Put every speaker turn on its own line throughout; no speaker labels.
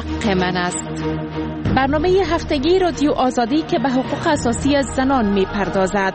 حق من است. برنامه هفتگی رادیو آزادی که به حقوق اساسی زنان می پردازد.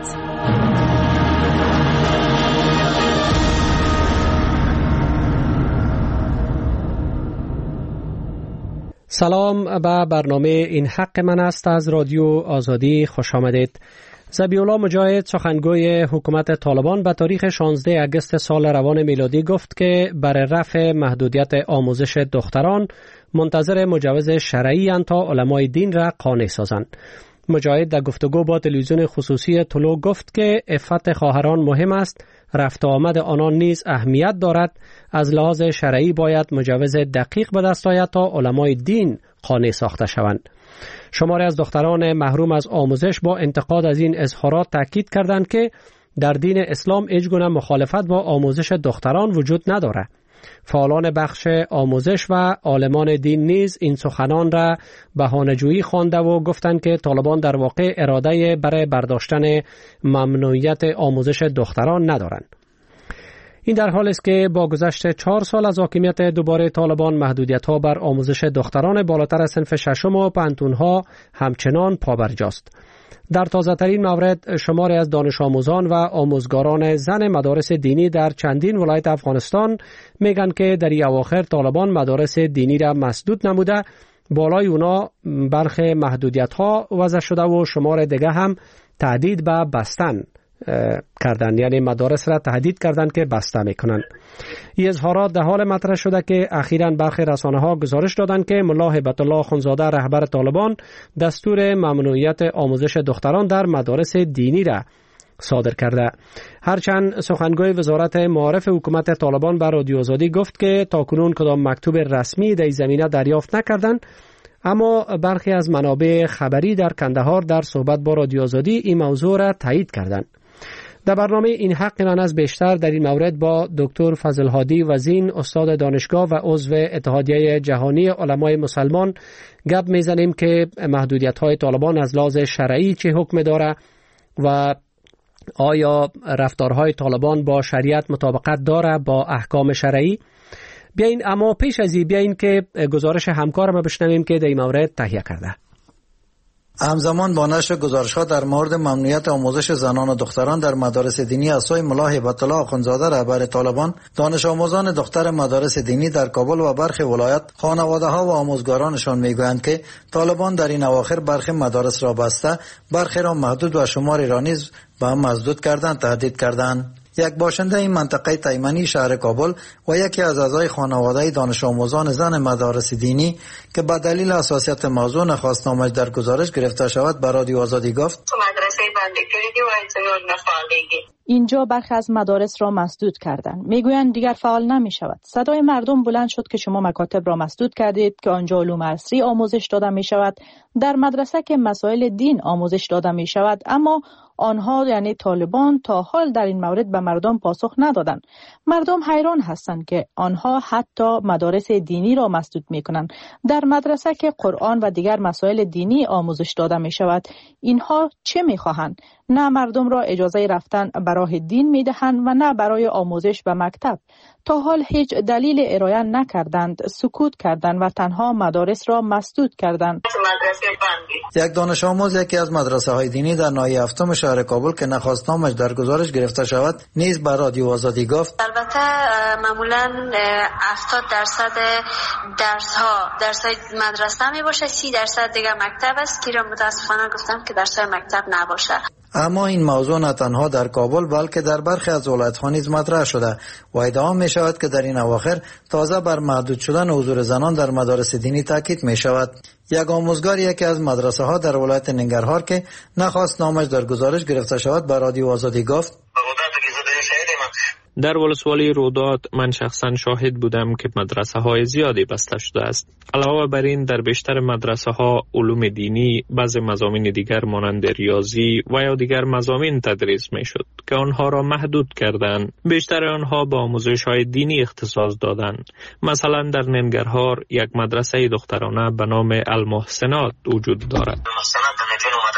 سلام، به برنامه این حق من است از رادیو آزادی خوش آمدید. ذبیح‌الله مجاهد سخنگوی حکومت طالبان به تاریخ 16 اگست سال روان میلادی گفت که برای رفع محدودیت آموزش دختران منتظر مجوز شرعی اند تا علمای دین را قانع سازند. مجاهد در گفتگو با تلویزیون خصوصی طلوع گفت که عفت خواهران مهم است، رفت و آمد آنان نیز اهمیت دارد. از لحاظ شرعی باید مجوز دقیق به دست آید تا علمای دین قانع ساخته شوند. شماری از دختران محروم از آموزش با انتقاد از این اظهارات تاکید کردند که در دین اسلام هیچگونه مخالفت با آموزش دختران وجود ندارد. فعالان بخش آموزش و عالمان دین نیز این سخنان را بهانه‌جویی خوانده و گفتند که طالبان در واقع اراده برای برداشتن ممنوعیت آموزش دختران ندارند. این در حالی است که با گذشت 4 سال از حاکمیت دوباره طالبان محدودیت‌ها بر آموزش دختران بالاتر از صنف ششم و پانتون‌ها همچنان پابرجاست. در تازه‌ترین مورد شماری از دانش آموزان و آموزگاران زن مدارس دینی در چندین ولایت افغانستان میگن که در این اواخر طالبان مدارس دینی را مسدود نموده، بالای اونا برخی محدودیت‌ها وضع شده و شمار دیگه هم تهدید به بستن کردن، یعنی مدارس را تهدید کردند که بسته میکنند. این اظهارات در حال مطرح شده که اخیراً برخی رسانه‌ها گزارش دادند که ملا هیبت الله اخوندزاده رهبر طالبان دستور ممنوعیت آموزش دختران در مدارس دینی را صادر کرده. هرچند سخنگوی وزارت معارف حکومت طالبان به رادیو آزادی گفت که تاکنون کدام مکتوب رسمی در این زمینه دریافت نکردند، اما برخی از منابع خبری در کندهار در صحبت با رادیو آزادی این موضوع را تایید کردند. در برنامه این حق من از بیشتر در این مورد با دکتر فضل هادی وزین، استاد دانشگاه و عضو اتحادیه جهانی علمای مسلمان گپ میزنیم که محدودیت‌های طالبان از لحاظ شرعی چه حکم داره و آیا رفتارهای طالبان با شریعت مطابقت داره با احکام شرعی. بیاین اما پیش از این بیاین که گزارش همکارم بشنویم که در این مورد تهیه کرده.
همزمان با نشر گزارش‌ها در مورد ممنوعیت آموزش زنان و دختران در مدارس دینی از سوی ملا هیبت الله اخوندزاده رهبر طالبان، دانش آموزان دختر مدارس دینی در کابل و برخی ولایت، خانواده‌ها و آموزگارانشان میگویند که طالبان در این اواخر برخی مدارس را بسته، برخی را محدود و شماری را نیز به هم مسدود کردند، تهدید کردند. یک باشنده این منطقه تایمنی شهر کابل و یکی از اعضای خانواده دانش آموزان زن مدارس دینی که به دلیل حساسیت موضوع نخواست نامش در گزارش گرفته شود به رادیو آزادی گفت:
مدرسه بنده کردی و اعتماد نفعالیگی.
اینجا برخی از مدارس را مسدود کردند. میگویند دیگر فعال نمی شود. صدای مردم بلند شد که شما مکاتب را مسدود کردید که آنجا علوم عصری آموزش داده می شود، در مدرسه که مسائل دین آموزش داده می شود، اما آنها یعنی طالبان تا حال در این مورد به مردم پاسخ ندادند. مردم حیران هستند که آنها حتی مدارس دینی را مسدود می کنند. در مدرسه که قرآن و دیگر مسائل دینی آموزش داده می شود، اینها چه می خواهند؟ نه مردم را اجازه رفتن به راه دین می دهند و نه برای آموزش به مکتب. تا حال هیچ دلیل ارائه نکردند، سکوت کردند و تنها مدارس را مسدود کردند.
یک دانش آموز یکی از مدرسه های دینی در ناحیه هفتم شهر کابل که نخواست نامش در گزارش گرفته شود نیز به رادیو آزادی گفت:
البته معمولا 70% درس‌های مدرسه می باشه، 30% دیگه مکتب است که را متاسفانه گفتم که درس‌های مکتب نباشه.
اما این موضوع نه تنها در کابل بلکه در برخی از ولایت‌ها نیز مطرح شده و ادعا می شود که در این اواخر تازه بر محدود شدن حضور زنان در مدارس دینی تاکید می شود. یک آموزگار یکی از مدرسه ها در ولایت ننگرهار که نخواست نامش در گزارش گرفته شود به رادیو آزادی گفت:
در ولسوالی رودات من شخصا شاهد بودم که مدرسه های زیادی بسته شده است. علاوه بر این در بیشتر مدرسه ها علوم دینی، بعض مضامین دیگر مانند ریاضی و یا دیگر مضامین تدریس می شد که آنها را محدود کردند. بیشتر آنها با آموزش های دینی اختصاص دادند. مثلا در ننگرهار یک مدرسه دخترانه به نام المحسنات وجود دارد.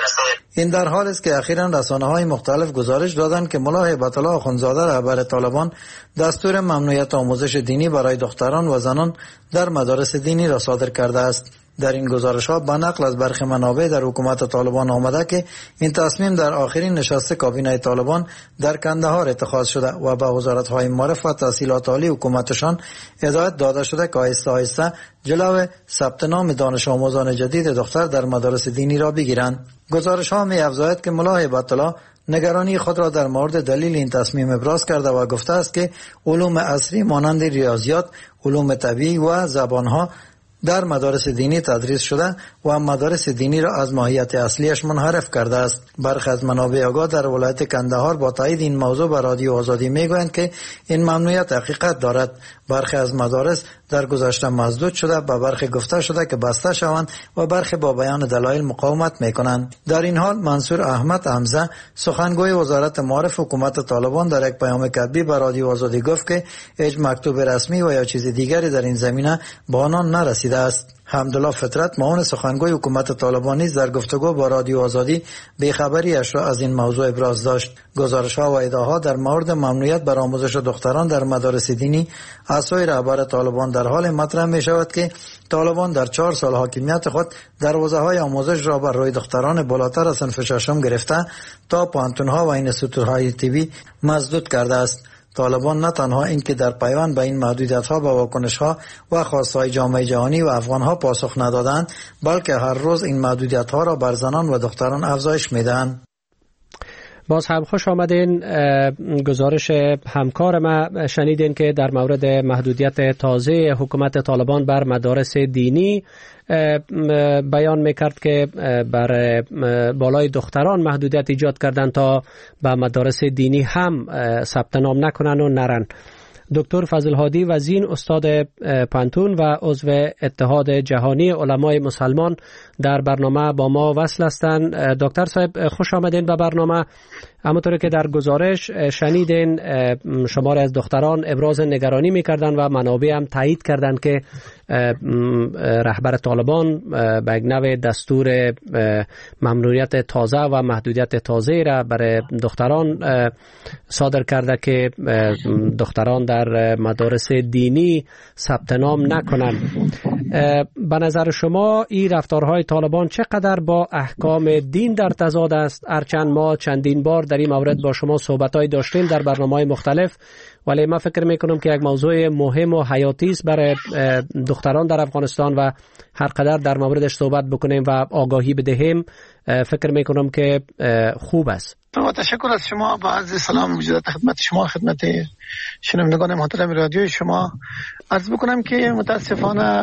این در حالی است که اخیراً رسانه‌های مختلف گزارش دادند که ملا هیبت الله آخوندزاده رهبر طالبان دستور ممنوعیت آموزش دینی برای دختران و زنان در مدارس دینی را صادر کرده است. در این گزارش‌ها به نقل از برخی منابع در حکومت طالبان آمده که این تصمیم در آخرین نشست کابینه طالبان در کندهار اتخاذ شده و به وزارت‌های معارف و تحصیلات عالی حکومتشان هدایت داده شده که آهسته آهسته جلو ثبت نام دانش آموزان جدید دختر در مدارس دینی را بگیرند. گزارش‌ها می‌افزاید که ملا هیبت الله نگرانی خود را در مورد دلیل این تصمیم ابراز کرده و گفته است که علوم عصری مانند ریاضیات، علوم طبیعی و زبان‌ها در مدارس دینی تدریس شده و مدارس دینی را از ماهیت اصلیش منحرف کرده است. برخی از منابع آگاه در ولایت کندهار با تایید این موضوع به رادیو آزادی میگویند که این ممنوعیت حقیقت دارد. برخی از مدارس در گذشته مسدود شده، به برخی گفته شده که بسته شوند و برخی با بیان دلایل مقاومت میکنند. در این حال منصور احمد حمزه سخنگوی وزارت معارف حکومت طالبان در یک پیام کتبی به رادیو آزادی گفت که هیچ مکتوب رسمی و یا چیز دیگری در این زمینه به آنان نرسیده است. حمدالله فطرت معاون سخنگوی حکومت طالبان نیز در گفتگو با رادیو آزادی بیخبری‌اش را از این موضوع ابراز داشت. گزارش‌ها و ادعاها در مورد ممنوعیت بر آموزش دختران در مدارس دینی از سوی رهبر طالبان در حال مطرح می‌شود که طالبان در 4 سال حاکمیت خود دروازه‌های آموزش را بر روی دختران بالاتر از صنف ششم گرفته تا پانتون‌ها و اینستیتوت‌های طبی مسدود کرده است. طالبان نه تنها این که در پیوند به این محدودیت‌ها و واکنش‌ها و خواست‌های جامعه جهانی و افغان‌ها پاسخ ندادند، بلکه هر روز این محدودیت‌ها را بر زنان و دختران افزایش می‌دهند.
باز هم خوش آمدین. گزارش همکار ما شنیدین که در مورد محدودیت تازه حکومت طالبان بر مدارس دینی بیان میکرد که بر بالای دختران محدودیت ایجاد کردن تا به مدارس دینی هم ثبت نام نکنن و نرن. دکتر فضل هادی وزین استاد پانتون و عضو اتحاد جهانی علمای مسلمان در برنامه با ما وصل هستند. دکتر صاحب خوش آمدین به برنامه. همونطور که در گزارش شنیدین شماری از دختران ابراز نگرانی میکردن و منابع هم تایید کردن که رهبر طالبان به یک نوع دستور ممنوعیت تازه و محدودیت تازه را برای دختران صادر کرده که دختران در مدارس دینی ثبت نام نکنند. به نظر شما این رفتارهای طالبان چقدر با احکام دین در تضاد است؟ هرچند ما چندین بار در این مورد با شما صحبت‌های داشتیم در برنامه‌های مختلف، ولی من فکر میکنم که یک موضوع مهم و حیاتی است برای دختران در افغانستان و هر قدر در موردش صحبت بکنیم و آگاهی بدهیم فکر میکنم که خوب است.
تشکر از شما. با عرض سلام موجودات خدمت شما، خدمت شنوندگان محترم رادیوی شما عرض بکنم که متاسفانه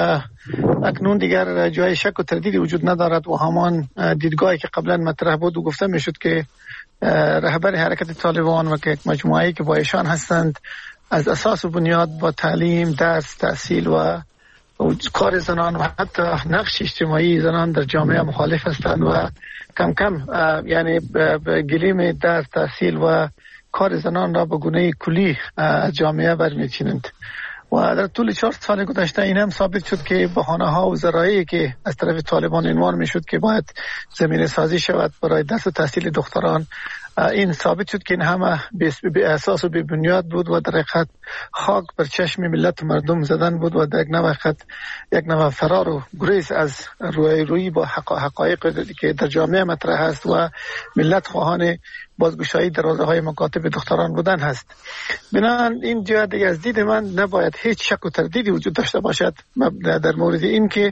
اکنون دیگر جای شک و تردیدی وجود ندارد و همان دیدگاهی که قبلا مطرح بود و گفته میشد که رهبر حرکت طالبان و که مجموعه‌ای که با ایشان هستند از اساس و بنیاد با تعلیم، درس، تحصیل و کار زنان و حتی نقش اجتماعی زنان در جامعه مخالف هستند و کم کم یعنی گلیم درس، تحصیل و کار زنان را به گونه کلی از جامعه برمی‌چینند. و در طول 4 سال گذشته این هم ثابت شد که بهانه‌ها و ذرایعی که از طرف طالبان عنوان می‌شد که باید زمینه سازی شود برای درس و تحصیل دختران، این ثابت شد که این همه به اساس و به بنیاد بود و در حقیقت خاک بر چشم ملت و مردم زدن بود و در یک نوع فرار و گریز از روی با حقایق که در جامعه مطرح است و ملت خواهان بازگشایی دروازه‌های مکاتب دختران بودن هست. بنابراین این جهت از دید من نباید هیچ شک و تردیدی وجود داشته باشد در مورد این که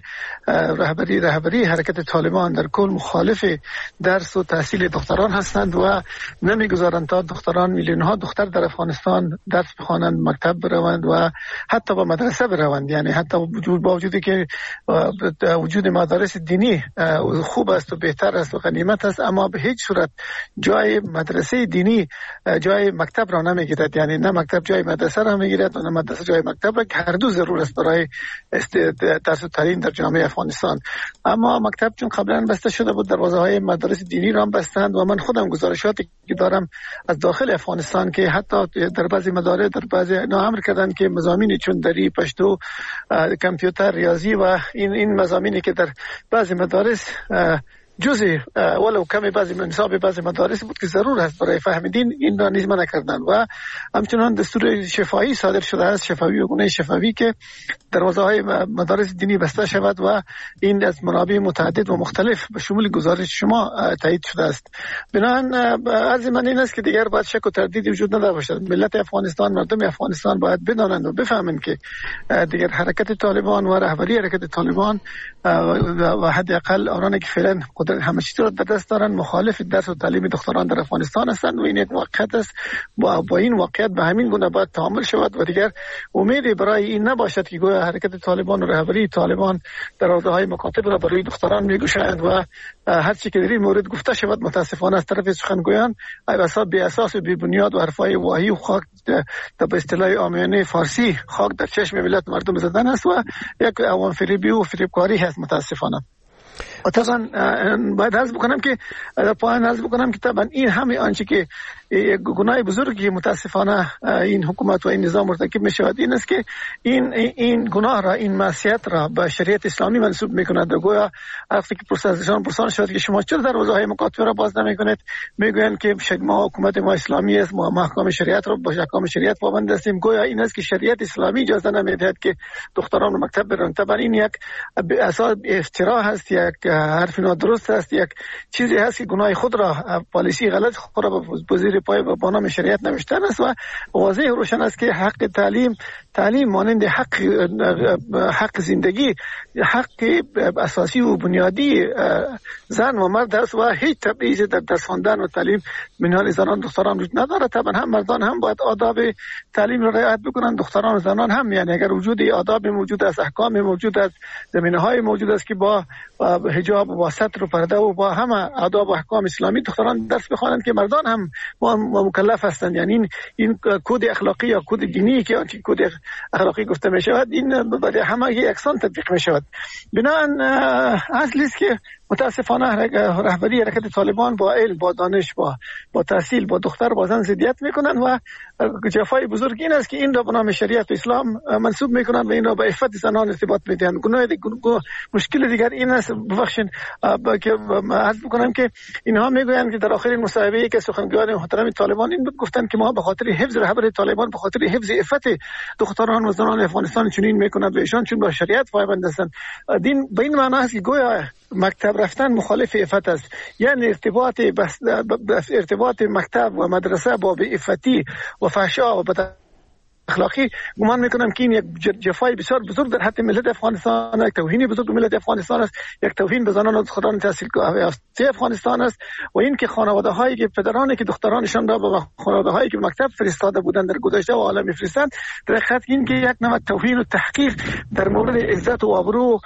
رهبری حرکت طالبان در کل مخالف درس و تحصیل دختران هستند و نمیگذارند تا دختران، میلیون‌ها دختر در افغانستان درس بخوانند، مکتب بروند و حتی با مدرسه بروند. یعنی حتی با وجودی که وجود مدارس دینی خوب است و بهتر است و غنیمت است، اما به هیچ صورت جای مدرسه دینی جای مکتب را نمیگیرد. یعنی نه مکتب جای مدرسه را میگیرد و نه مدرسه جای مکتب را، که هر دو ضرور است برای درس و تعلیم در جامعه افغانستان. اما مکتب چون قبلا بسته شده بود، دروازه‌های مدارس دینی را هم بستند و من خودم گزارشاتی که دارم از داخل افغانستان که حتی در بعضی مدارس در بعضی امر کردن که مضامینی چون دری، پشتو، کامپیوتر، ریاضی و این مضامینی که در بعضی مدارس جزء ولو کمی بعضی منصاب بعضی مدارس بود که ضرور است برای فهم دین، این را نیز منع کردن. و همچنان دستور شفاهی صادر شده است، شفاهی و گونه شفاهی که دروازه های مدارس دینی بسته شود و این از منابع متعدد و مختلف به شمول گزارش شما تایید شده است. بنابراین عرض من این است که دیگر باید شک و تردیدی وجود نداشته باشد. ملت افغانستان، مردم افغانستان باید بدانند و بفهمند که دیگر حرکت طالبان و رهبری حرکت طالبان و حداقل آنانی که فعلا قدرت همه چیز را در دست دارند مخالف درس و تعلیم دختران در افغانستان هستند و این یک واقعیت است. با این واقعیت به همین گونه باید تعامل شود و دیگر امیدی برای این نباشد که گویا حرکت طالبان و رهبری طالبان دروازه‌های مکاتب را برای دختران میگشایند و هر چی که در این مورد گفته شود متاسفانه از طرف سخنگویان بی اساس و بی بنیاد و حرفای واهی و خاک به اصطلاح عامیانه فارسی خاک در چشم ملت مردم زدن است و یک عوام فریبی و فریبکاری هست متاسفانه. و طبعا باید عرض بکنم که در پایان عرض بکنم که طبعا این همه آنچه که گناه بزرگی متاسفانه این حکومت و این نظام مرتکب می شود این است که این گناه را، این معصیت را به شریعت اسلامی منسوب می کند. گویا وقتی که پرسان شد که شما چرا دروازه‌های مکاتبه را باز نمی کنید، میگویند که ما حکومت ما اسلامی است، ما احکام شریعت را با احکام شریعت پابند هستیم. گویا این است که شریعت اسلامی اجازه نمیدهد که دختران به مکتب برن. طبعا این یک اساس افترا هست، یک حرف نادرست است، یک چیزی هست که گناه خود را، پالیسی غلط خود را به زیر پای با نام شریعت نوشتن است و واضح روشن است که حق تعلیم مانند حق زندگی، حق اساسی و بنیادی زن و مرد است و هیچ تبعیض در درس خواندن و تعلیم میان زنان دختران وجود ندارد. طبعا هم مردان هم باید آداب تعلیم را رعایت بکنند، دختران و زنان هم. یعنی اگر وجود آداب موجود است، احکام موجود است، زمینه‌های موجود است که با حجاب و با ستر و پرده و با همه آداب و احکام اسلامی دختران درس بخوانند که مردان هم مکلف هستند. یعنی این کد اخلاقی یا کد دینی که کد اخلاقی گفته می شود این برای همه یکسان تطبیق می شود. بنابراین اصلی است که متاسفانه رهبری حرکت طالبان با علم، با دانش، با تحصیل، با دختر، با زن ضدیت میکنن و جفای بزرگ این است که این را به نام شریعت و اسلام منسوب میکنن و این را به عفت زنان ارتباط میدن. مشکل دیگر این است، ببخشید که عرض بکنم که اینها میگویند که در آخرین مصاحبه‌ای که سخنگویان محترم طالبان این گفتند که ما به خاطر حفظ رهبری طالبان، به خاطر حفظ عفت دختران و زنان افغانستان چنین میکنند و ایشان چون با شریعت پایبند هستند. دین به این معنی است که گویا مکتب رفتن مخالف عفت است. یعنی ارتباط مکتب و مدرسه با بی‌عفتی و فحشا و بد اخلاقی گمان میکنم که این یک جفای بسیار بزرگ در حد ملت افغانستان، یک توهین بزرگ به ملت افغانستان است، یک توهین به زنان و دختران تحصیل یافته افغانستان است و این که خانواده هایی که پدرانی که دخترانشان را به خانواده هایی که مکتب فرستاده بودند در گذشته و حالا میفرستند، در حقیقت این که یک نوع توهین و تحقیر در مورد عزت و آبرو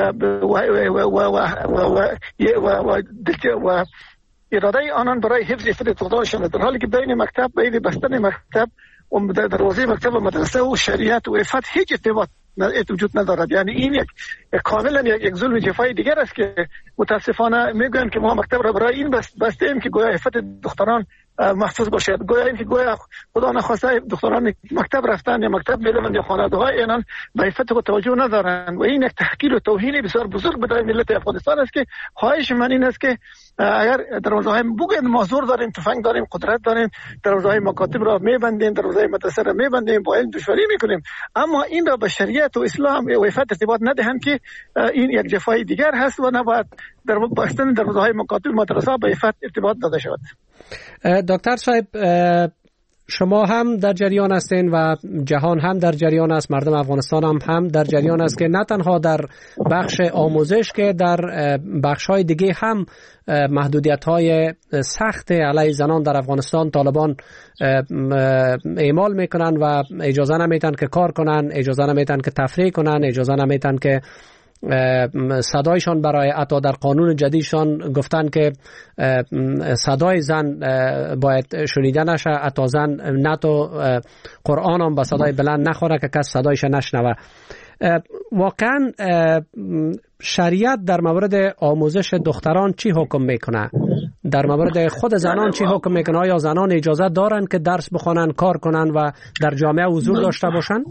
و اراده آنان برای حفظ عفت دخترانشان، در حالی که بین مکتب، بین بستن مکتب و دروازه مکتب و مدرسه و شریعت و عفت هیچ ارتباط وجود ندارد. یعنی این یک کاملا یک ظلم جفای دیگر است که متاسفانه میگن که ما مکتب را برای این بسته ایم که گویا عفت دختران محفوظ باشد. گویا این که گویا خدا نخواسته دختران مکتب رفتن یا مکتب میروند یا خانواده‌های اینان به عفت خود توجه ندارند و این یک تحقیر و توهین بسیار بزرگ برای ملت افغانستان است که خواهش من این است که اگر دروازه‌های بگویند ما زور داریم، تفنگ داریم، قدرت داریم، دروازه‌های مکاتب را میبندیم، دروازه‌های مدرسه را میبندیم، با علم دشواری میکنیم، اما این را به شریعت و اسلام و عفت ارتباط ندهند که این یک جفای دیگر هست و نباید در بستن دروازه‌های مکاتب مدرسه به عفت ارتباط داده شود.
دکتر صاحب، شما هم در جریان هستین و جهان هم در جریان است، مردم افغانستان هم در جریان است که نه تنها در بخش آموزش که در بخش‌های دیگه هم محدودیت‌های سخت علیه زنان در افغانستان طالبان اعمال میکنن و اجازه نمیدن که کار کنن، اجازه نمیدن که تفریح کنن، اجازه نمیدن که صدایشان برای عطا در قانون جدیدشان گفتن که صدای زن باید شنیده نشه، عطا زن نه تو قرآن هم به صدای بلند نخوره که کس صدایش نشنوه. واقعا شریعت در مورد آموزش دختران چی حکم میکنه؟ در مورد خود زنان چی حکم میکنه؟ آیا زنان اجازه دارن که درس بخونن، کار کنن و در جامعه حضور داشته باشن؟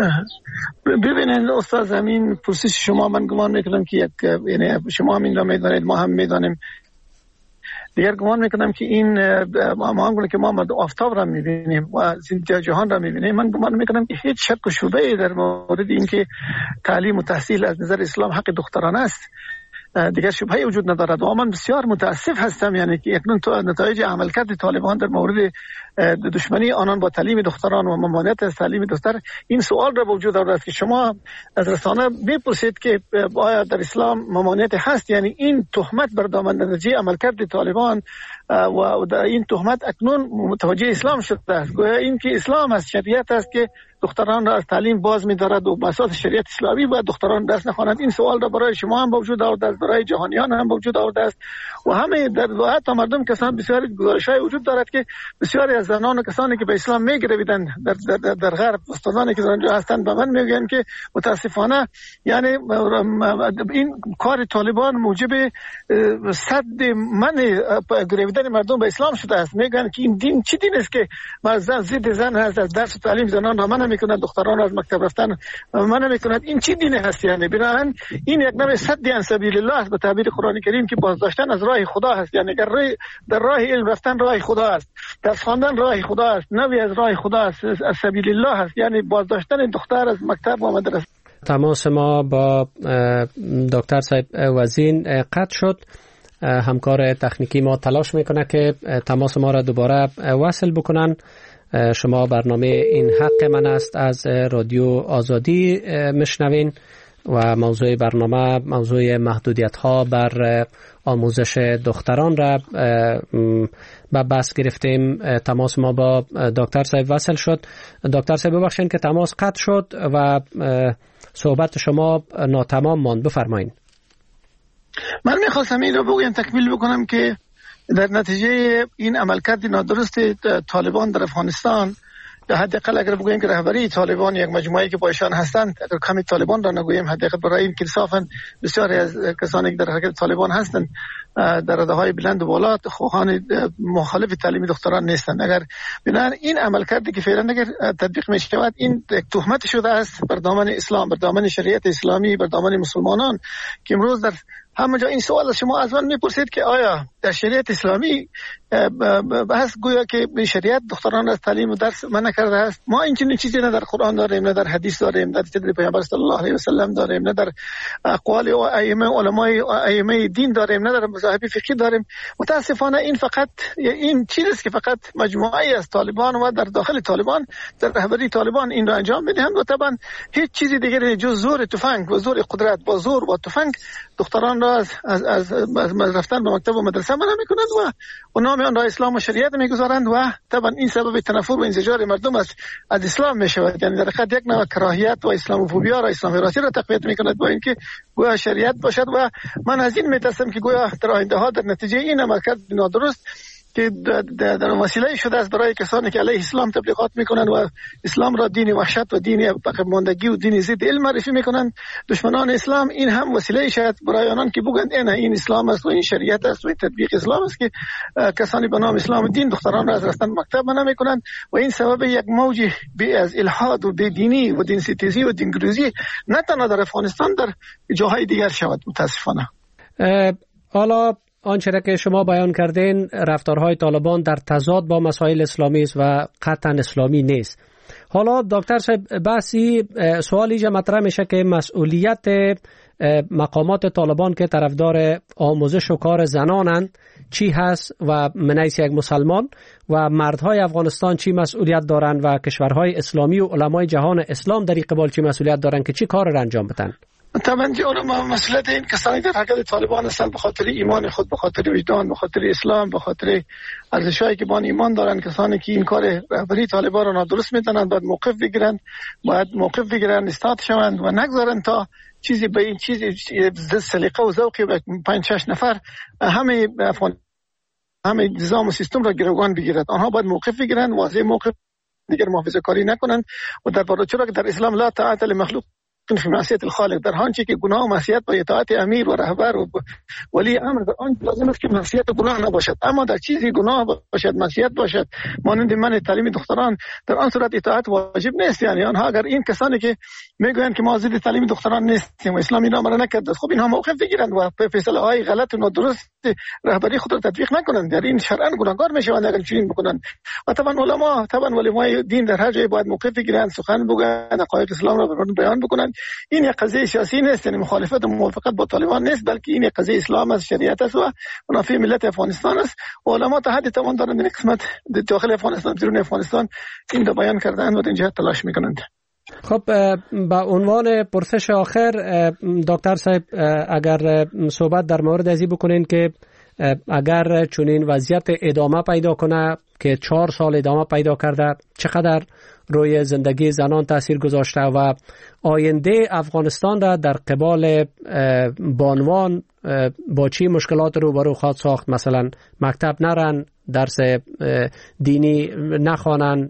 ببینید استاد، زمین پرسش شما من گمان میکنم که یعنی شما هم این را میدانید، ما هم میدانیم. دیگر گمان میکنم که این ما هم که ما آفتاب را میبینیم و زندگی جهان را میبینیم، من گمان میکنم که هیچ شک و شبهه در مورد این که تعلیم و تحصیل از نظر اسلام حق دختران است دیگر شبهه وجود ندارد. و من بسیار متاسف هستم یعنی که اکنون نتایج عملکرد طالبان در مورد دشمنی آنان با تعلیم دختران و ممانعت از تعلیم دختر این سوال را به وجود آورد که شما از رسانه بپرسید که آیا در اسلام ممانعت هست. یعنی این تهمت بر دامن نتیجه عملکرد طالبان و در این تهمت اکنون متوجه اسلام شده است. گویا این که اسلام است، شریعت است که دختران را از تعلیم باز می‌دارد و بساط شریعت اسلامی باید دختران درس نخوانند. این سوال را برای شما هم وجود آورده است، برای جهانیان هم وجود آورده است و همه در حتی مردم کسان بسیار گزارش‌های وجود دارد که بسیاری از زنان و کسانی که به اسلام می‌گرویدند در غرب، استادانی که در آنجا هستند به من میگن که متاسفانه یعنی این کار طالبان موجب صد منع گرویدن مردم به اسلام شده است. میگن که این دین چی دین است که ضد زن هست، از درس و تعلیم زنان را منع می‌کند، دختران از مکتب رفتن منع می‌کند. این چی دین هست؟ یعنی بنابراین این یک نوع صد عن سبیل الله است به تعبیر قرآن کریم که بازداشتن از راه خدا هست. یعنی در راه علم رفتن راه خدا است، درس خواندن راه خدا است، نوی از راه خدا است، از سبیل الله است، یعنی بازداشتن دختر از مکتب و مدرسه.
تماس ما با دکتر صاحب وزین قطع شد. همکار تکنیکی ما تلاش میکنه که تماس ما را دوباره وصل بکنن. شما برنامه این حق من است از رادیو آزادی مشنوین و موضوع برنامه موضوع محدودیت ها بر آموزش دختران را به بحث گرفتیم. تماس ما با دکتر صاحب وصل شد. دکتر صاحب ببخشید که تماس قطع شد و صحبت شما ناتمام ماند. بفرمایید.
من میخواستم این رو بگویم، تکمیل بکنم که در نتیجه این عملکرد نادرست طالبان در افغانستان، یا حداقل اگر بگوییم که رهبری طالبان یک مجموعه‌ای که با ایشان هستند، اگر کمی طالبان را نگوییم، حداقل برای این که انصافا بسیاری از کسانی که در حرکت طالبان هستند در رده‌های بلند و بالا خواهان مخالف تعلیم دختران نیستند. اگر بنابراین این عملکردی که فعلا اگر تطبیق می‌شود، این تهمت شده است بر دامن اسلام، بر دامن شریعت اسلامی، بر دامن مسلمانان که امروز در همه جا این سوال شما از من میپرسید که آیا در شریعت اسلامی بحث گویا که شریعت دختران از تعلیم و درس منع کرده است. ما این چیزی نه در قرآن داریم، نه در حدیث داریم، نه در پیامبر صلی الله علیه و سلم داریم، نه در اقوال ائمه علمای ائمه دین داریم، نه در مذاهب فقهی داریم. متاسفانه این فقط این چیزی که فقط مجموعه‌ای از طالبان و در داخل طالبان، در رهبری طالبان این را انجام میدهند و طبعا هیچ چیزی دیگری جز زور تفنگ و زور قدرت با زور و تفنگ دختران را از رفتن به مکتب و مدرسه منع میکنند و نام آن را اسلام و شریعت میگذارند و طبعا این سبب تنفر و انزجار مردم از اسلام میشود. یعنی در حقیقت یک نوع کراهیت و اسلاموفوبیا را، اسلام راسی را تقویت میکند با اینکه گویا شریعت باشد. و من از این میترسم که گویا در آینده ها در نتیجه این عملکرد نادرست که در وسیله شده است برای کسانی که علیه اسلام تبلیغات میکنند و اسلام را دین وحشت و دین عقب ماندگی و دین ضد علم معرفی میکنند، دشمنان اسلام این هم وسیله شاید برای آنان که بگویند این اسلام است و این شریعت است و این تطبیق اسلام است که کسانی به نام اسلام دین دختران را از رفتن مکتب منع میکنند و این سبب یک موج از الحاد و بی‌دینی و دین ستیزی و دینگریزی نه تنها در افغانستان، در جاهای دیگر شود متاسفانه.
حالا آنچه را که شما بیان کردین، رفتارهای طالبان در تضاد با مسائل اسلامی است و قطعا اسلامی نیست. حالا دکتر صاحب بحثی سوال اینجا مطرح میشه که مسئولیت مقامات طالبان که طرفدار آموزش و کار زنانند چی هست و من حیث یک مسلمان و مردهای افغانستان چی مسئولیت دارند و کشورهای اسلامی و علمای جهان اسلام در این قبال چی مسئولیت دارند که چی کار را انجام بدن؟
طبعا مسئولیت این کسانی در حرکت طالبان هستند به خاطر ایمان خود، به خاطر وجدان، به خاطر اسلام، به خاطر ارزش‌هایی که با ایمان دارند. کسانی که این کار رهبری طالبان را نادرست می‌دانند باید موقف بگیرند، استاد شوند و نگذارند تا چیزی به این چیز سلیقه و ذوقی 5-6 نفر همه نظام و سیستم را گروگان بگیرد. آنها باید موقف بگیرند، واضح موقف، دیگر محافظه کاری نکنند و در چرا که در اسلام لا طاعت لمخلوق فی معصیت الخالق، در آنچه که گناه و معصیت با اطاعت امیر و رهبر و ولی امر در آن لازم است که معصیت و گناه نباشد. اما در چیزی گناه باشد، معصیت باشد، مانند من تعلیم دختران، در آن صورت اطاعت واجب نیست. یعنی آنها اگر این کسانی که میگویند که ما ضد تعلیم دختران نیستیم و اسلام اینا را نکرده، خب اینها موقف بگیرند و فیصله های غلط و نادرست رهبری خود را تطبیق نکنند. در این شرعاً گناهکار میشوند اگر چنین بکنند. و طبعا علمای دین در هر جای باید موقف بگیرند، سخن بگویند، حقایق اسلام را بیان بکنند. این یک قضیه سیاسی نیست، یعنی مخالفت و موافقت با طالبان نیست، بلکه این یک قضیه اسلام است، شریعت است و منافع ملت افغانستان است. علما تا حد توان دارند این قسمت داخل افغانستان، بیرون افغانستان این را بیان کردند و در اینجا تلاش میکنند.
خب با عنوان پرسش آخر دکتر صاحب، اگر صحبت در مورد ازی بکنین که اگر چنین وضعیت ادامه پیدا کنه که 4 سال ادامه پیدا کرده، چقدر روی زندگی زنان تاثیر گذاشته و آینده افغانستان را در قبال بانوان با چی مشکلات روبرو خواهد ساخت؟ مثلا مکتب نرن، درس دینی نخوانن،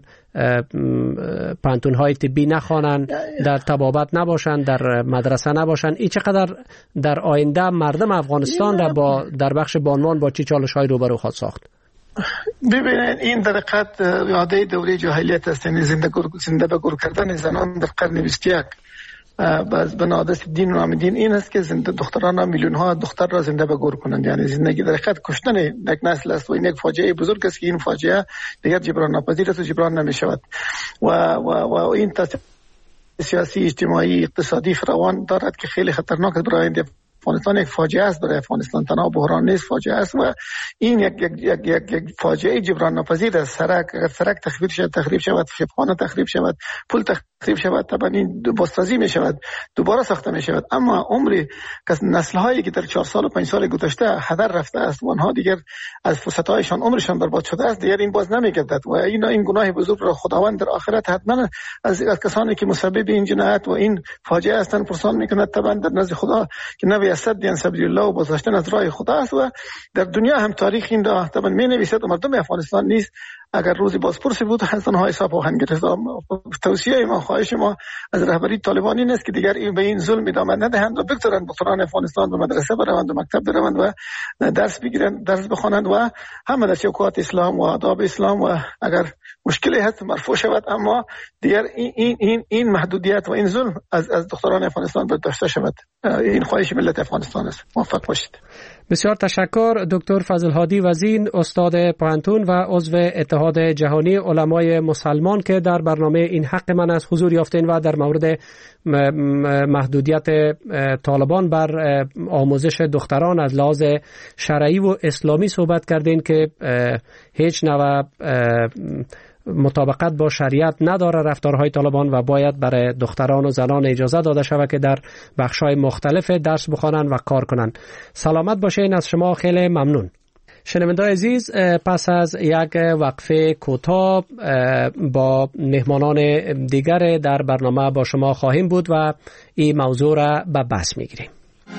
پانتون‌های طبی نخوانن، در طبابت نباشن، در مدرسه نباشن. این چقدر در آینده مردم افغانستان را در بخش بانوان با چی چالش‌های روبرو خواهد ساخت؟
ببینید این در حقیقت یاده دوره جاهلیت است، یعنی زنده به گور کردن زنان در قرن 21. باز بنادست دین و نام دین این است که زنده دختران میلیون ها دختر را زنده به گور کنند. یعنی زندگی در حقیقت کشتن یک نسل است و این یک فاجعه بزرگ است که این فاجعه دیگر جبران ناپذیر است و جبران نمی شود و این تاثیر سیاسی، اجتماعی، اقتصادی فراوان دارد که خیلی خطرناک است برای آینده افغانستان. یک فاجعه است برای افغانستان، تنها بحران نیست، فاجعه است و این یک فاجعه جبران ناپذیر است. سرک تخریب شود، شبخانه تخریب شود، پل تخریب شود، طبعا این بازسازی می شود، دوباره ساخته می شود. اما عمری نسل هایی که در 4 سال و 5 سال گذشته هدر رفته است و آنها دیگر از فرصت هایشان عمرشان برباد شده است، دیگر این باز نمیگردد و این گناه بزرگ را خداوند در آخرت حتما از کسانی که مسبب این جنایت و این فاجعه هستند پرسان میکند. طبعا در نزد خدا که نبی صد یان سبیل الله و بازداشتن از راه خدا است و در دنیا هم تاریخ این را طبعا می نویسد و مردم افغانستان نیست اگر روزی بازپرسی بود از آنها حساب خواهند گرفت. توصیه ما، خواهش ما از رهبری طالبانی نیست که دیگر به این ظلم ادامه ندهند و بگذارند دختران افغانستان به مدرسه بروند و مکتب بروند و درس بگیرند، درس بخوانند و همه در شوکات اسلام و آداب اسلام و اگر مشکلی هست مرفوع شود، اما دیگر این محدودیت و این ظلم از دختران افغانستان برداشته شود. این خواهش ملت افغانستان است. موفق باشید.
بسیار تشکر دکتر فضل هادی وزین، استاد پانتون و عضو اتحاد جهانی علمای مسلمان که در برنامه این حق من از حضور یافتین و در مورد محدودیت طالبان بر آموزش دختران از لحاظ شرعی و اسلامی صحبت کردین که هیچ نوع مطابقت با شریعت نداره رفتارهای طالبان و باید برای دختران و زنان اجازه داده شود که در بخش‌های مختلف درس بخوانند و کار کنند. سلامت باشین، از شما خیلی ممنون. شنوندگان عزیز، پس از یک وقفه کوتاه با مهمانان دیگر در برنامه با شما خواهیم بود و این موضوع را به بحث میگیریم.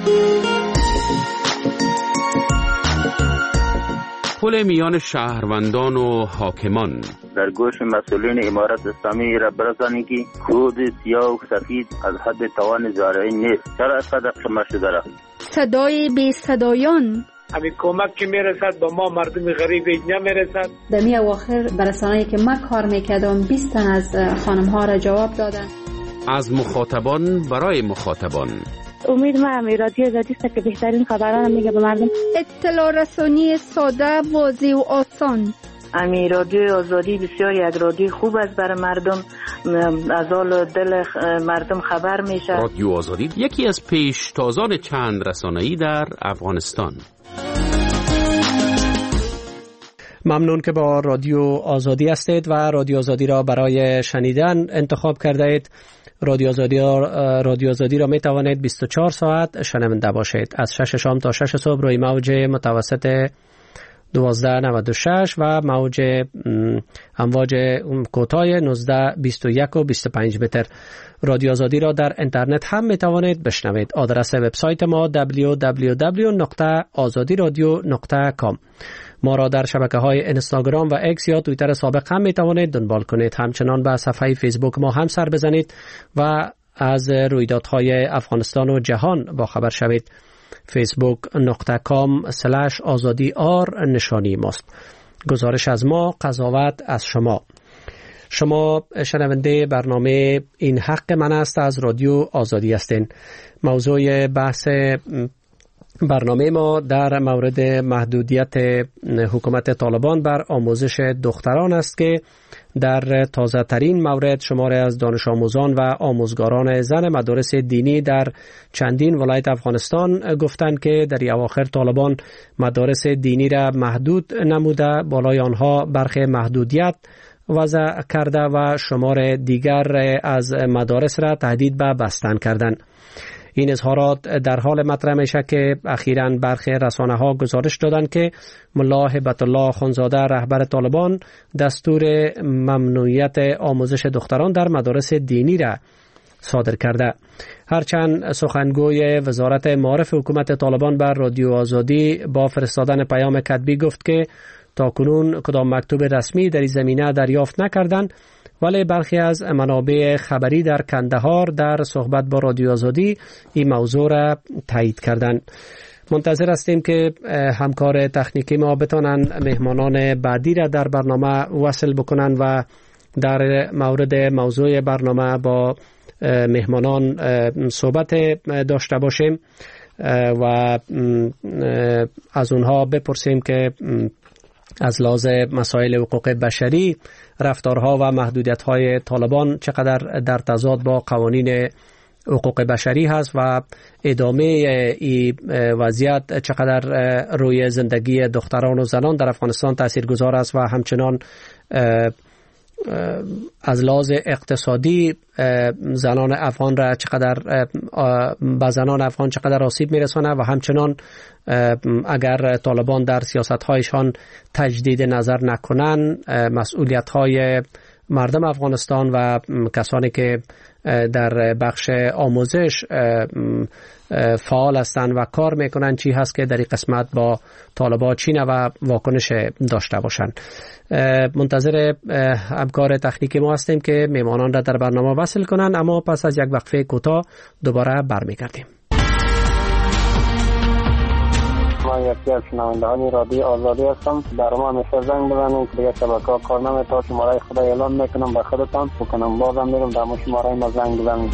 پل میان شهروندان و حاکمان
در گوش مسئولین امارت اسلامی را برسانی که کود سیاه و سفید از حد توان زارعی نیست. چرا اینقدر شما شده را؟
صدای بی صدایان،
همین کمک که میرسد با ما مردم غریب نمیرسد.
در می اواخر برسانه‌ای که من کار میکردم 20 تن از خانم ها را جواب دادن.
از مخاطبان برای مخاطبان.
امید ما رادیو آزادی است که بهترین خبران میگه به مردم.
اطلاع رسانی ساده، واضح و آسان.
رادیو آزادی بسیار یک رادیو خوب است برای مردم، از حال دل مردم خبر میشه.
رادیو آزادی یکی از پیشتازان چند رسانه‌ای در افغانستان.
ممنون که با رادیو آزادی هستید و رادیو آزادی را برای شنیدن انتخاب کرده اید. رادیو آزادی را می توانید 24 ساعت شنونده باشید. از 6 شام تا 6 صبح روی موج متوسط 1296 و موج امواج کوتاه 1921 و 25 متر. رادیو آزادی را در اینترنت هم می توانید بشنوید. آدرس وبسایت ما www.azadiradio.com. ما را در شبکه‌های اینستاگرام و اکس یا توییتر سابق هم می توانید دنبال کنید. همچنان به صفحه فیسبوک ما هم سر بزنید و از رویدادهای افغانستان و جهان با خبر شوید. facebook.com/azadi_r نشانی ماست. گزارش از ما، قضاوت از شما. شما شنونده برنامه این حق من است از رادیو آزادی هستین. موضوع بحث برنامه ما در مورد محدودیت حکومت طالبان بر آموزش دختران است که در تازه ترین مورد شماری از دانش آموزان و آموزگاران زن مدارس دینی در چندین ولایت افغانستان گفتند که در اواخر طالبان مدارس دینی را محدود نموده، بالای آنها برخی محدودیت وضع کرده و شمار دیگر از مدارس را تهدید به بستن کردند. این اظهارات در حال مطرح میشه که اخیراً برخی رسانه‌ها گزارش دادند که ملا هبت الله اخندزاده رهبر طالبان دستور ممنوعیت آموزش دختران در مدارس دینی را صادر کرده. هرچند سخنگوی وزارت معارف حکومت طالبان بر رادیو آزادی با فرستادن پیام کتبی گفت که تاکنون کدام مکتوب رسمی در این زمینه دریافت نکردند، ولی برخی از منابع خبری در کندهار در صحبت با رادیو آزادی این موضوع را تایید کردند. منتظر هستیم که همکار تکنیکی ما بتانند مهمانان بعدی را در برنامه وصل بکنند و در مورد موضوع برنامه با مهمانان صحبت داشته باشیم و از اونها بپرسیم که از لحاظ مسائل حقوق بشری رفتارها و محدودیت‌های طالبان چقدر در تضاد با قوانین حقوق بشری هست و ادامه این وضعیت چقدر روی زندگی دختران و زنان در افغانستان تاثیرگذار است و همچنان از لحاظ اقتصادی زنان افغان را چقدر به زنان افغان چقدر آسیب میرسانه و همچنان اگر طالبان در سیاست‌هایشان تجدید نظر نکنن مسئولیت‌های مردم افغانستان و کسانی که در بخش آموزش فعال هستند و کار میکنن چی هست که در این قسمت با طالبان چین و واکنش داشته باشند. منتظر همکار تکنیکی ما هستیم که مهمانان را در برنامه وصل کنند، اما پس از یک وقفه کوتاه دوباره برمیگردیم.
من یکی از شنوندگان رادیو آزادی هستم. در ما همیشه زنگ بزنید دیگه شبکه‌ها کار نمی‌کنه. شماره خدا اعلام میکنم به خودتان بکنم بازم میرم در شماره ما زنگ بزنید.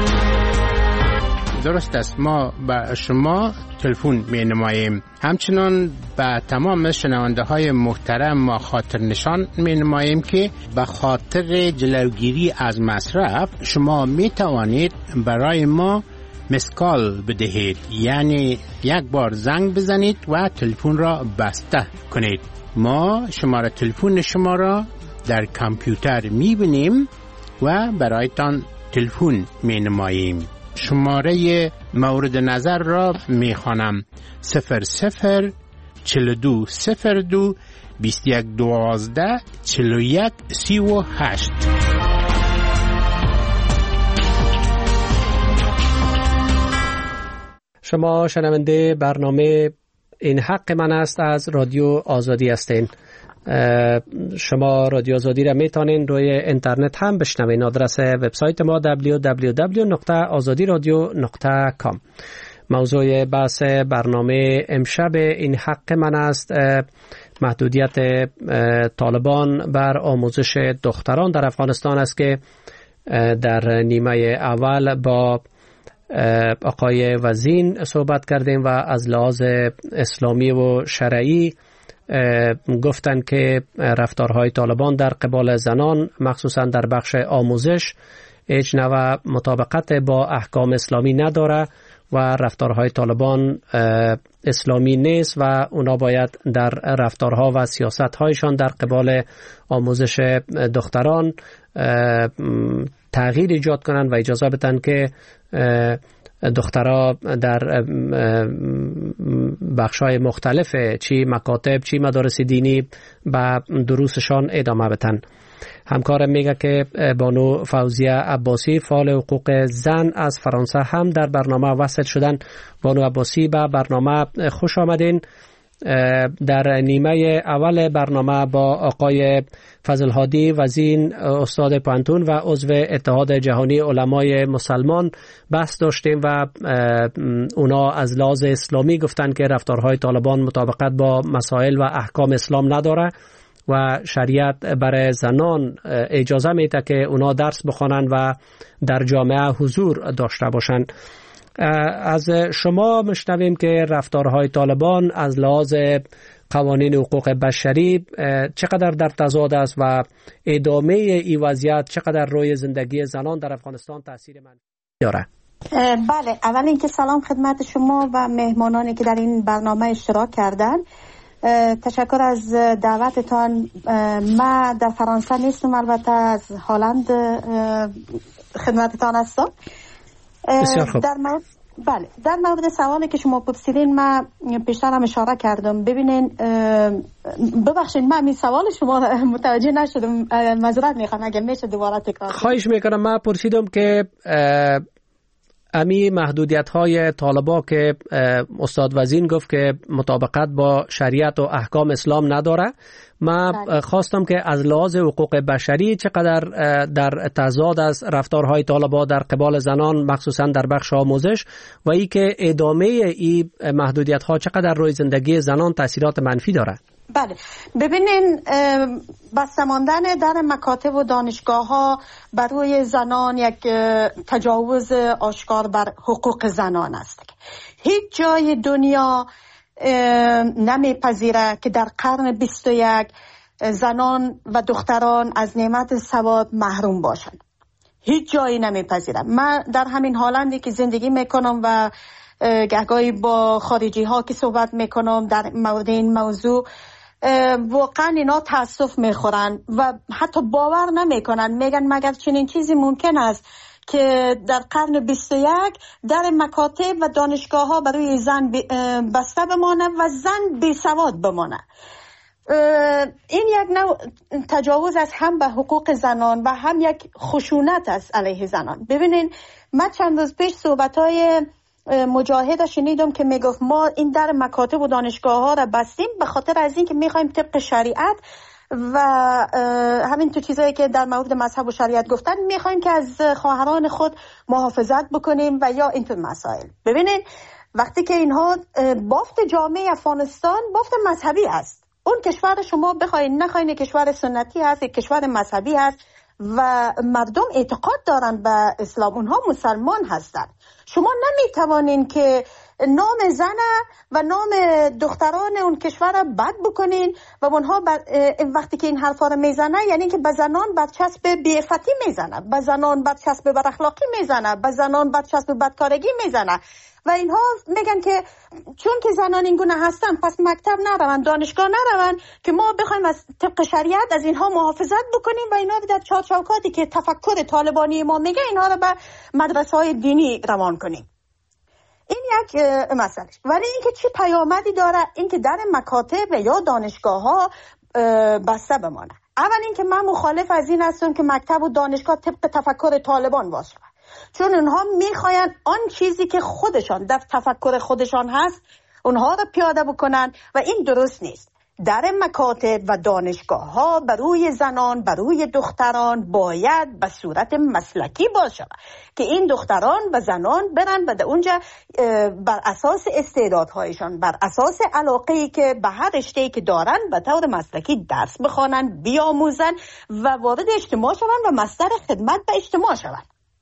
درست است، ما به شما تلفن می نماییم. همچنان به تمام شنونده های محترم ما خاطر نشان می نماییم که به خاطر جلوگیری از مصرف شما می توانید برای ما مسکال بدهید، یعنی یک بار زنگ بزنید و تلفن را بسته کنید. ما شماره تلفن شما را در کامپیوتر می بینیم و برایتان تلفن می نماییم. شماره مورد نظر را می خوانم: 00 42 02 21 12 41 38.
شما شنونده برنامه این حق من است از رادیو آزادی هستین. شما رادیو آزادی را میتونین روی اینترنت هم بشنوین. آدرس وبسایت ما www.azadiradio.com. موضوع بحث برنامه امشب این حق من است محدودیت طالبان بر آموزش دختران در افغانستان است که در نیمه اول با آقای وزین صحبت کردیم و از لحاظ اسلامی و شرعی گفتن که رفتارهای طالبان در قبال زنان مخصوصا در بخش آموزش هیچ نوع مطابقت با احکام اسلامی نداره و رفتارهای طالبان اسلامی نیست و اونا باید در رفتارها و سیاستهایشان در قبال آموزش دختران تغییر ایجاد کنند و اجازه بدن که دخترها در بخشای مختلف چی مکاتب چی مدارس دینی به دروسشان ادامه بدن. همکارم میگه که بانو فوزیه عباسی فعال حقوق زن از فرانسه هم در برنامه وصل شدن. بانو عباسی به برنامه خوش آمدین. در نیمه اول برنامه با آقای فضل هادی وزین استاد پانتون و عضو اتحاد جهانی علمای مسلمان بحث داشتیم و اونا از لحاظ اسلامی گفتن که رفتارهای طالبان مطابقت با مسائل و احکام اسلام نداره و شریعت برای زنان اجازه میده که اونا درس بخوانن و در جامعه حضور داشته باشن. از شما مشنویم که رفتارهای طالبان از لحاظ قوانین حقوق بشری چقدر در تضاد است و ادامه این وضعیت چقدر روی زندگی زنان در افغانستان تاثیر منفی داره.
بله، اول اینکه سلام خدمت شما و مهمانانی که در این برنامه اشتراک کردن. تشکر از دعوتتان. من در فرانسه نیستم، البته از هلند خدمتتان هستم.
بسیار خوب.
در مورد سوالی که شما پرسیدین من پیشتر هم اشاره کردم. ببینین، ببخشید من این سوال شما متوجه نشدم، معذرت میخوام اگه میشه دوباره تکرار کنید.
خواهش میکنم. من پرسیدم که امی محدودیت های طالبا که استاد وزین گفت که مطابقت با شریعت و احکام اسلام نداره، من خواستم که از لحاظ حقوق بشری چقدر در تضاد از رفتارهای طالبا در قبال زنان مخصوصا در بخش آموزش و ای که ادامه این محدودیت ها چقدر روی زندگی زنان تاثیرات منفی داره.
بله، ببینین، بسته ماندن در مکاتب و دانشگاه ها بر روی زنان یک تجاوز آشکار بر حقوق زنان است. هیچ جای دنیا نمیپذیره که در قرن 21 زنان و دختران از نعمت سواد محروم باشند. هیچ جایی نمیپذیره. من در همین هلندی که زندگی میکنم و گهگاهی با خارجی ها که صحبت میکنم در مورد این موضوع، واقعا اینا تاسف میخورن و حتی باور نمیکنن. میگن مگر چنین چیزی ممکن است که در قرن 21 در مکاتب و دانشگاه ها برای زن بسته بمانه و زن بی سواد بمانه. این یک نوع تجاوز است هم به حقوق زنان و هم یک خشونت است علیه زنان. ببینین، من چند روز پیش صحبت‌های مجاهد شنیدم که میگفت ما این در مکاتب و دانشگاه ها را بستیم به خاطر از این که میخوایم طبق شریعت و همین تو چیزایی که در مورد مذهب و شریعت گفتن میخوایم که از خواهران خود محافظت بکنیم و یا اینطور مسائل. ببینین، وقتی که اینها بافت جامعه افغانستان بافت مذهبی است. اون کشور شما بخواین نخواین کشور سنتی هست، کشور مذهبی هست و مردم اعتقاد دارن به اسلام، اونها مسلمان هستند. شما نمیتوانین که نام زن و نام دختران اون کشور را بد بکنین و اونها وقتی که این حرفا رو میزنه یعنی که به زنان بدچسب بی‌عفتی میزنه، به زنان بدچسب بد اخلاقی میزنه، به زنان بدچسب بدکارگی میزنه و اینها میگن که چون که زنان این گونه هستن پس مکتب نرون، دانشگاه نرون که ما بخوایم از طبق شریعت از اینها محافظت بکنیم و اینا رو در چارچوکاتی که تفکر طالبانی ما میگه اینها رو به مدرسه‌های دینی روان کنیم. این یک مسئله. ولی اینکه چی پیامدی داره اینکه در مکاتب یا دانشگاه ها بسته بمانه. اول اینکه من مخالف از این هستم که مکتب و دانشگاه طبق تفکر طالبان باشه، چون اونها میخواین آن چیزی که خودشان در تفکر خودشان هست اونها رو پیاده بکنن و این درست نیست. در مکاتب و دانشگاه ها بروی زنان بروی دختران باید به صورت مسلکی باشه که این دختران و زنان برن و اونجا بر اساس استعدادهایشان، بر اساس علاقه‌ای که به هر رشته‌ای که دارن به طور مسلکی درس بخوانن، بیاموزن و وارد اجتماع شون و مصدر خدمت به اجتماع شون.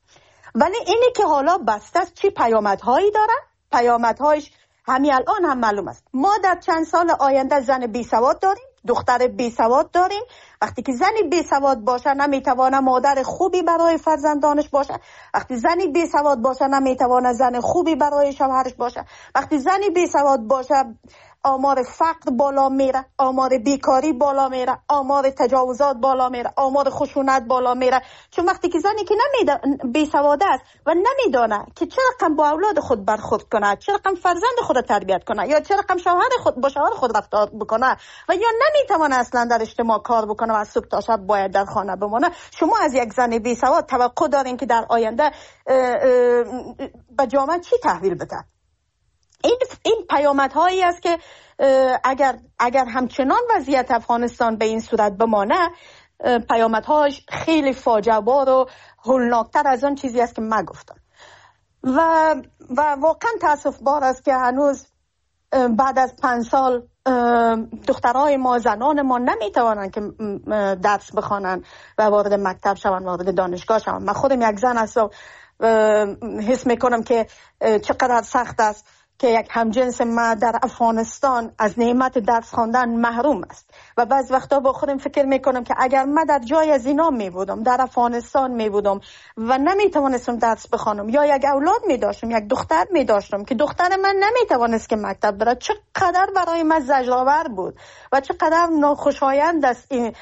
ولی اینی که حالا بسته است چی پیامدهایی داره؟ پیامدهایش همین الان هم معلوم است. ما در چند سال آینده زن بی سواد داریم، دختر بی سواد داریم. وقتی که زنی بی سواد باشه نمیتوانه مادر خوبی برای فرزندانش باشه. وقتی زنی بی سواد باشه نمیتوانه زن خوبی برای شوهرش باشه. وقتی زنی بی سواد باشه آمار فقر بالا میره، آمار بیکاری بالا میره، آمار تجاوزات بالا میره، آمار خشونت بالا میره. چون وقتی که زنی که بی سواد است و نمیدانه که چه رقم با اولاد خود برخورد کنه، چه رقم فرزند خود تربیت کنه یا چه رقم شوهر خود با شوهر خود رفتار بکنه و یا نمیتونه اصلا در اجتماع کار بکنه و از صبح تا شب باید در خانه بمونه، شما از یک زن بی سواد توقع دارین که در آینده به جامعه چی تحویل بده؟ این پیامدهایی است که اگر همچنان وضعیت افغانستان به این صورت بمانه، پیامدهاش خیلی فاجعه بار و هولناکتر از آن چیزی است که من گفتم. و واقعا تاسف بار است که هنوز بعد از 5 سال دخترای ما، زنان ما نمیتوانند که درس بخوانند و وارد مکتب شوند، وارد دانشگاه شوند. من خودم یک زن هستم، حس میکنم که چقدر سخت است که یک همجنس ما در افغانستان از نعمت درس خواندن محروم است. و بعض وقتا با خودم فکر میکنم که اگر من در جای از اینا می بودم، در افغانستان می بودم و نمیتوانستم درس بخوانم، یا یک اولاد می داشتم، یک دختر می داشتم که دختر من نمیتوانست که مکتب بره، چقدر برای من زجرآور بود و چقدر ناخوشایند است این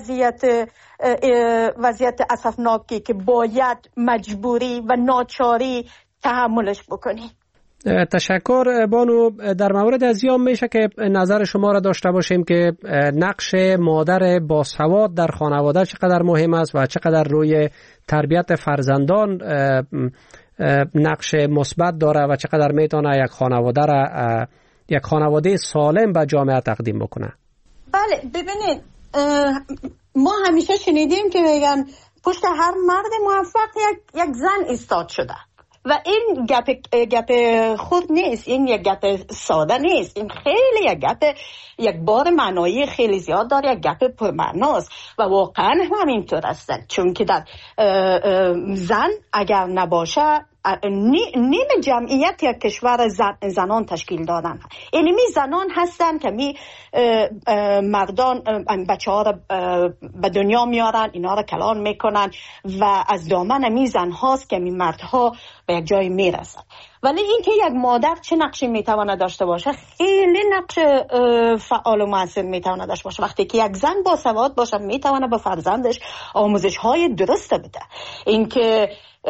وضعیت اسفناکی که باید مجبوری و ناچاری تحملش بکنی.
تشکر بانو. در مورد از یام میشه که نظر شما را داشته باشیم که نقش مادر باسواد در خانواده چقدر مهم است و چقدر روی تربیت فرزندان نقش مثبت داره و چقدر میتونه یک خانواده سالم به جامعه تقدیم بکنه.
بله، ببینید ما همیشه شنیدیم که میگن پشت هر مرد موفق یک زن ایستاد شده و این گپ خود نیست، این یک گپ ساده نیست، این خیلی یک بار معنایی خیلی زیاد داره، یک گپ پرمعناست و واقعا همینطور است. چون که در زن اگر نباشه نیم جمعیت یک کشور زنان تشکیل دادن. اینمی زنان هستن که مردان بچه ها را به دنیا میارن، اینا را کلان میکنن و از دامن می زن هاست که می مردها به یک جای میرسن. ولی این که یک مادر چه نقشی میتواند داشته باشه، خیلی نقش فعال و مؤثر میتواند داشته باشه. وقتی که یک زن با سواد باشه میتواند به فرزندش آموزش های درست بده. این که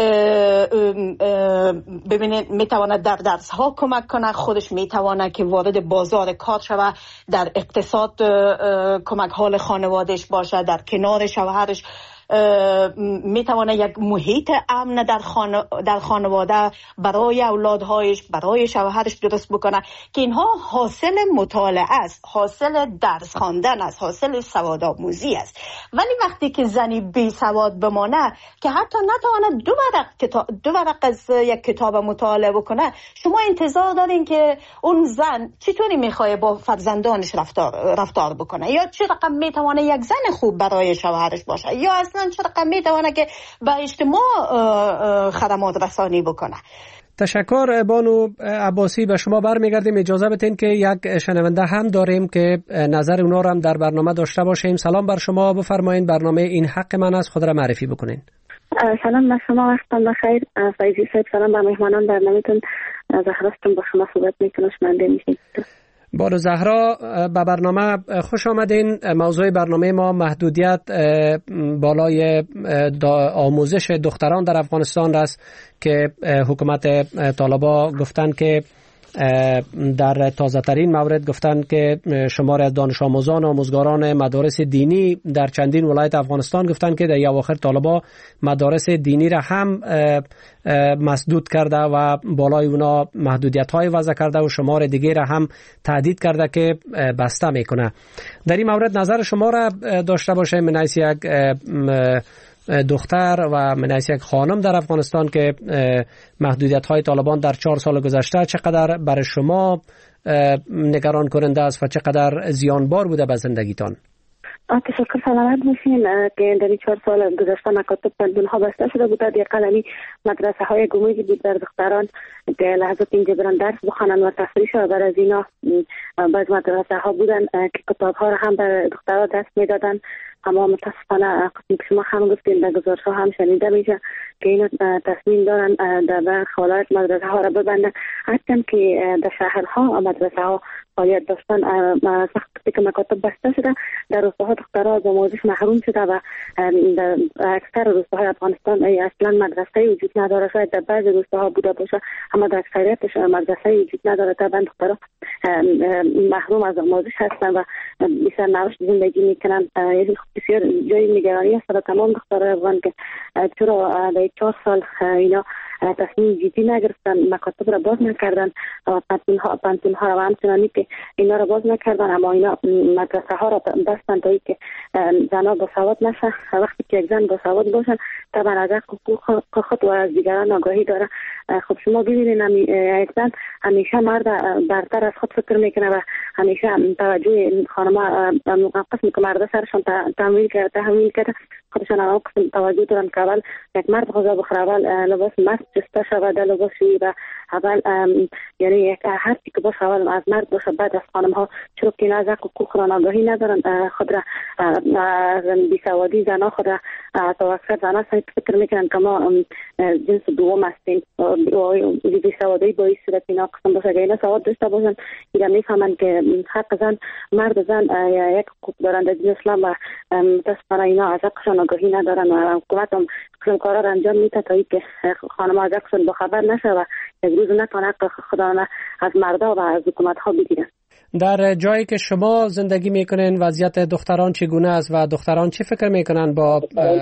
ببینید میتواند در درس ها کمک کنه، خودش میتواند که وارد بازار کار شود، در اقتصاد کمک حال خانوادهش باشه، در کنار شوهرش میتواند یک محیط امن در خانواده برای اولادهایش، برای شوهرش درست بکنه که اینها حاصل مطالعه است، حاصل درس خواندن است، حاصل سواد آموزی است. ولی وقتی که زنی بی سواد بمانه که حتی نتواند دو ورق از یک کتاب مطالعه بکنه، شما انتظار دارین که اون زن چطوری میخواد با فرزندانش رفتار بکنه، یا چه رقم میتونه یک زن خوب برای شوهرش باشه، یا اصلا چه رقم میتونه که به اجتماع خدمات رسانی بکنه.
تشکر بانو عباسی. به شما برمیگردیم. اجازه بدین که یک شنونده هم داریم که نظر اونا رو هم در برنامه داشته باشیم. سلام بر شما، بفرمایید. برنامه این حق من است، خود را معرفی بکنین.
سلام بر شما، وقتتان بخیر. فایزی صاحب سلام به مهمانان برنامه‌تون. زهراستون با شما صحبت میکنم، شنونده میشید.
بانو زهرا به برنامه خوش آمدین. موضوع برنامه ما محدودیت بالای آموزش دختران در افغانستان است که حکومت طالبان گفتن که در تازه ترین مورد گفتن که شمار از دانش آموزان و آموزگاران مدارس دینی در چندین ولایت افغانستان گفتن که در اواخر طالبان مدارس دینی را هم مسدود کرده و بالای اونا محدودیت‌های وضع کرده و شمار دیگه را هم تهدید کرده که بسته میکنه. در این مورد نظر شما را داشته باشه من حیث یک دختر و من حیث یک خانم در افغانستان که محدودیت‌های طالبان در 4 سال گذشته چقدر برای شما نگران کننده است و چقدر زیانبار بوده به زندگیتان؟
تشکر، سلامت باشین. که در 4 سال گذشته مکاتب پنجونها بسته شده بود. در قلمی مدرسه های گموجی بود در دختران که لحظات اینجا برن درس بخوانن و تفریح شد. بعد از اینا بعض مدرسه ها بودن که کتاب ها را هم به دخترها دست میدادن. اما متاسفانه قسمی که شما هم گفتین در گزارش ها هم شنیده میشه که اینا تصمیم دارن در برخی ولایت مدرسه ها را ببندن. هرچند که در شهرها مدرسه ها فعالیت داشتن وقتی که مکاتب بسته شده در روستاها دخترها از آموزش محروم شده و در اکثر روستاهای افغانستان اصلا مدرسه وجود نداره. شاید در بعضی روستاها بوده باشه اما در اکثریتش مدرسه وجود نداره. طبعا دخترها محروم از آموزش هستن و بسیار نوش زندگی میکنن. بسیار جای نگرانی است برای تمام دخترای افغان که چرا در 4 سال اینا تصمیم جدی نگرفتن، مکاتب را باز نکردن، پانتون ها را و همچنانی که اینا را باز نکردن، اما اینا مدرسه ها را بستن تا اینکه زنها باسواد نشه. وقتی که یک زن باسواد باشن طبعا از حقوق خود و از دیگران آگاهی داره. خب شما ببینید یک زن همیشه مرد برتر از خود فکر میکنه و همیشه توجه خانم‌ها قسمی که مرد سرشان تحمیل کرده خودشان هم قسم توجه دارن که اول یک مرد غذا بخوره، اول لباس مرد جسته شود، لباس و اول یعنی یک هر چی که باشه اول از مرد باشه، بعد از خانم ها، چون که از حقوق را آگاهی ندارن. خود را بیسوادی زنها خود را تا اکثر زنها فکر میکنن که ما جنس دوم هستیم. بیسوادی باعث شده که اینا قسم باشه که اینا سواد داشته باشن اینا میفهمن که حق زن مرد زن یک حقوق دارن در دین اسلام و متاسفانه اینا از حقشان آگاهی ندارن و حکومت هم قسم کارا را انجام میده تا اینکه خانم از حقشان بخبر نشه و یک روز نتونه حق خدا از مردا و از حکومت ها بگیرن.
در جایی که شما زندگی میکنین وضعیت دختران چگونه است و دختران چی فکر میکنن؟ با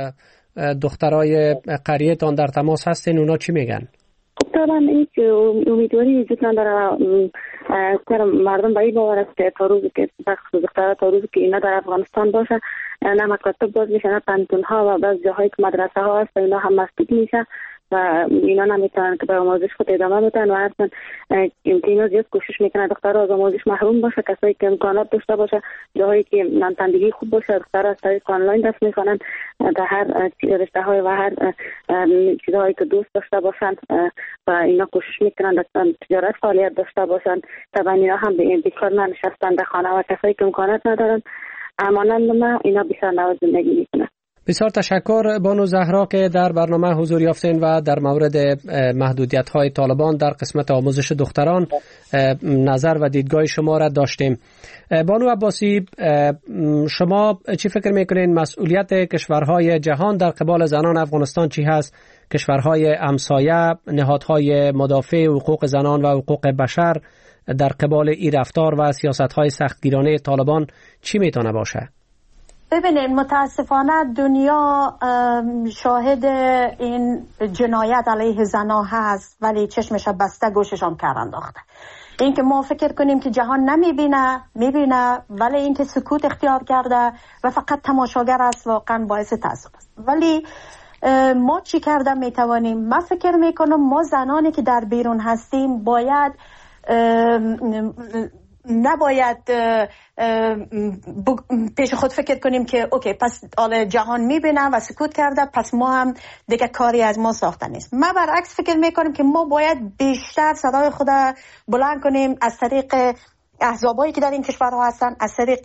دخترای قریه‌تان در تماس هستین، اونا چی میگن؟
طبعا هیچ امیدواری وجود نداره. مردم به این باور است که تا روزی که دخترها تا روزی که اینا در افغانستان باشه نه مکاتب باز میشه نه پانتون ها و بعض جاهایی که مدرسه ها هست اینا هم مسدود میشه و اینا نمیتونن که به آموزش خود ادامه بدن و حتما اینا زیاد کوشش میکنن دخترها از آموزش محروم باشه. کسایی که امکانات داشته باشه، جاهایی که نانتندگی خوب باشه، دخترها از طریق آنلاین درس میخوانن در هر رشته های و هر چیزهایی که دوست داشته باشن و اینا کوشش میکنن در تجارت فعالیت داشته باشن. طبعا اینا هم بیکار ننشستن در خانه و کسایی که امکانات ندارن مانند ما اینا بسیار نواز زندگی میکنن.
بسیار تشکر بانو زهرا که در برنامه حضور یافتین و در مورد محدودیت‌های طالبان در قسمت آموزش دختران نظر و دیدگاه شما را داشتیم. بانو عباسی، شما چی فکر میکنین مسئولیت کشورهای جهان در قبال زنان افغانستان چی هست؟ کشورهای همسایه، نهادهای مدافع حقوق زنان و حقوق بشر در قبال این رفتار و سیاست‌های سختگیرانه طالبان چی میتونه باشه؟
ببینید متاسفانه دنیا شاهد این جنایت علیه زنها هست ولی چشمش بسته گوششان کار انداخته. این که ما فکر کنیم که جهان میبینه ولی این که سکوت اختیار کرده و فقط تماشاگر است واقعا باعث تأسف است. ولی ما چی کرده میتوانیم؟ من فکر میکنم ما زنانی که در بیرون هستیم باید نباید پیش خود فکر کنیم که اوکی پس حالا جهان میبینه و سکوت کرده پس ما هم دیگه کاری از ما ساخته نیست. ما برعکس فکر میکنیم که ما باید بیشتر صدای خود بلند کنیم از طریق احزابایی که در این کشورها هستن، از طریق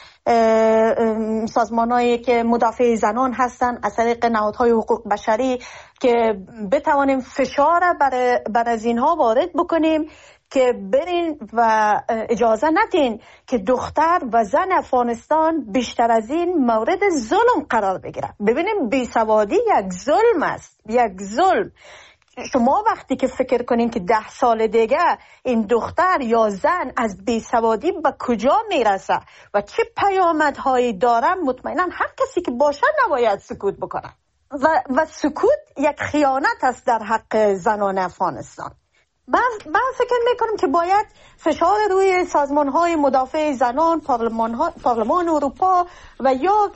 سازمانایی که مدافع زنان هستن، از طریق نهادهای حقوق بشری که بتوانیم فشار بر از اینها وارد بکنیم که برین و اجازه ندین که دختر و زن افغانستان بیشتر از این مورد ظلم قرار بگیره. ببینیم بیسوادی یک ظلم است، یک ظلم. شما وقتی که فکر کنین که 10 سال دیگه این دختر یا زن از بیسوادی به کجا میرسه و چه پیامدهایی داره، مطمئنا هر کسی که باشه نباید سکوت بکنه و سکوت یک خیانت است در حق زنان افغانستان. من فکر میکنم که باید فشار روی سازمان‌های مدافع زنان، پارلمان اروپا و یا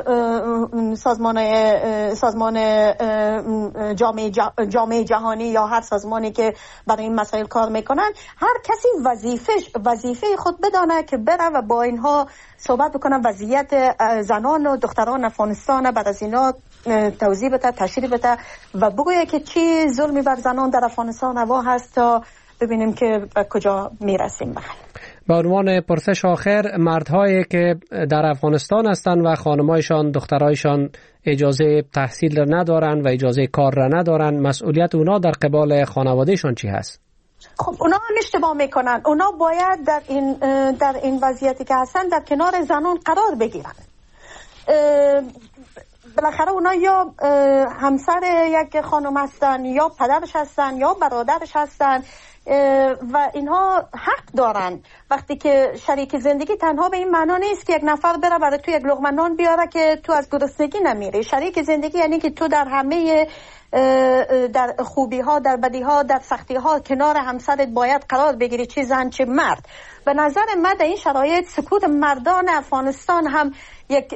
سازمان جامعه جهانی یا هر سازمانی که برای این مسائل کار میکنن، هر کسی وظیفه خود بدانه که بره و با اینها صحبت بکنن، وضعیت زنان و دختران افغانستان بعد از اینا توضیح بده، تشریح بده و بگویه که چی ظلمی بر زنان در افغانستان روا هست تا ببینیم که به کجا میرسیم.
به عنوان پرسش آخر، مردهایی که در افغانستان هستند و خانمایشان، دخترایشان اجازه تحصیل را ندارن و اجازه کار را ندارن، مسئولیت اونا در قبال خانوادهشان چی هست؟
خب اونا هم اشتباه میکنن. اونا باید در این وضعیتی که هستن در کنار زنان قرار بگیرن. بالاخره اونا یا همسر یک خانم هستن، یا پدرش هستن، یا برادرش هستن و اینها حق دارن. وقتی که شریک زندگی تنها به این معنا نیست که یک نفر بره برای تو یک لقمه نان بیاره که تو از گرسنگی نمیری. شریک زندگی یعنی که تو در همه در خوبی ها، در بدی ها، در سختی ها کنار همسرت باید قرار بگیری، چه زن چه مرد. به نظر من در این شرایط سکوت مردان افغانستان هم یک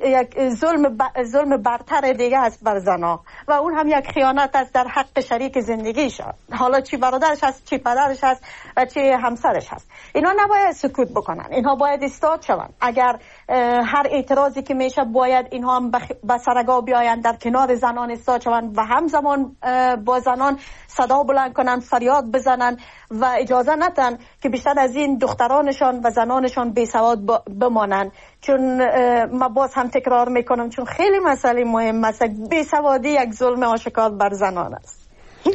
ظلم برتر دیگه است بر زنها و اون هم یک خیانت است در حق شریک زندگیش، حالا چی برادرش هست، چی پدرش هست و چی همسرش هست. اینا نباید سکوت بکنن، اینها باید ایستاد شون. اگر هر اعتراضی که میشه باید اینها هم به سرگاه بیاین، در کنار زنان ایستاد شون و همزمان با زنان صدا بلند کنن، فریاد بزنن و اجازه ندن که بیشتر از این دخترانشان و زنانشان بی سواد بمانن. چون ما باز هم تکرار میکنم، چون خیلی مسئله مهم است. بی سوادی یک ظلم آشکار بر زنان است.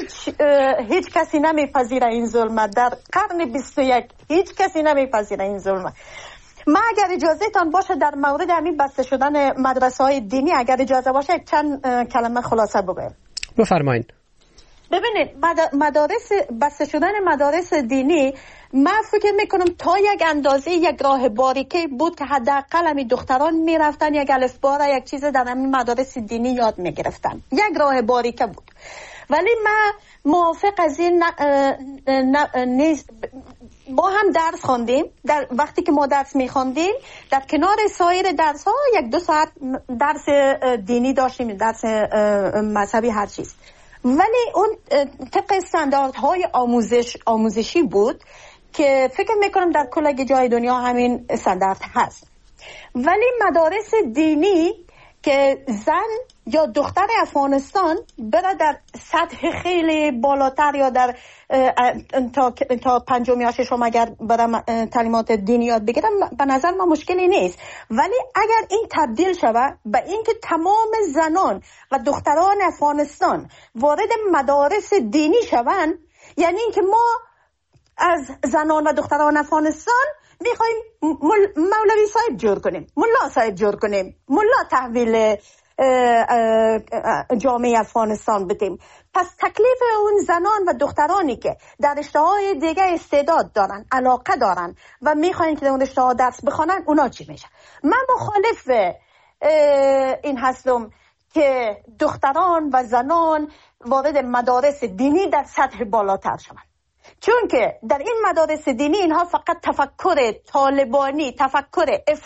هیچ کسی نمیپذیره این ظلم. در قرن 21 هیچ کسی نمیپذیره این ظلم. ما اگر اجازه تان باشه در مورد همین بسته شدن مدرسه های دینی، اگر اجازه باشه یک چند کلمه خلاصه بگویم.
بفرمایید.
ببینید، بسته شدن مدارس دینی، من فکر میکنم تا یک اندازه یک راه باریکی بود که حداقل همین دختران میرفتن یک الفبا را یک چیز در همین مدارس دینی یاد میگرفتن. یک راه باریکه بود. ولی من موافق از این نیست. ما هم درس خواندیم. در وقتی که ما درس میخواندیم در کنار سایر درس ها 1-2 ساعت درس دینی داشتیم، درس مذهبی هر چیز. ولی اون طبق استانداردهای آموزشی بود که فکر میکنم در کل جای دنیا همین استاندارد هست. ولی مدارس دینی که زن یا دختر افغانستان بره در سطح خیلی بالاتر یا در تا 5 یا 6 اگر بره تعلیمات دینی یاد بگیرم، به نظر من مشکلی نیست. ولی اگر این تبدیل شود به اینکه تمام زنان و دختران افغانستان وارد مدارس دینی شوند، یعنی اینکه ما از زنان و دختران افغانستان میخوایم مولوی صاحب جور کنیم، ملا صاحب جور کنیم، ملا تحویل جامعه افغانستان بدیم. پس تکلیف اون زنان و دخترانی که در رشته‌های دیگه استعداد دارن، علاقه دارن و میخواین که در اون رشته‌ها درس بخونن، اونا چی میشه؟ من مخالف این هستم که دختران و زنان وارد مدارس دینی در سطح بالاتر شوند. چون که در این مدارس دینی اینها فقط تفکر طالبانی، تفکر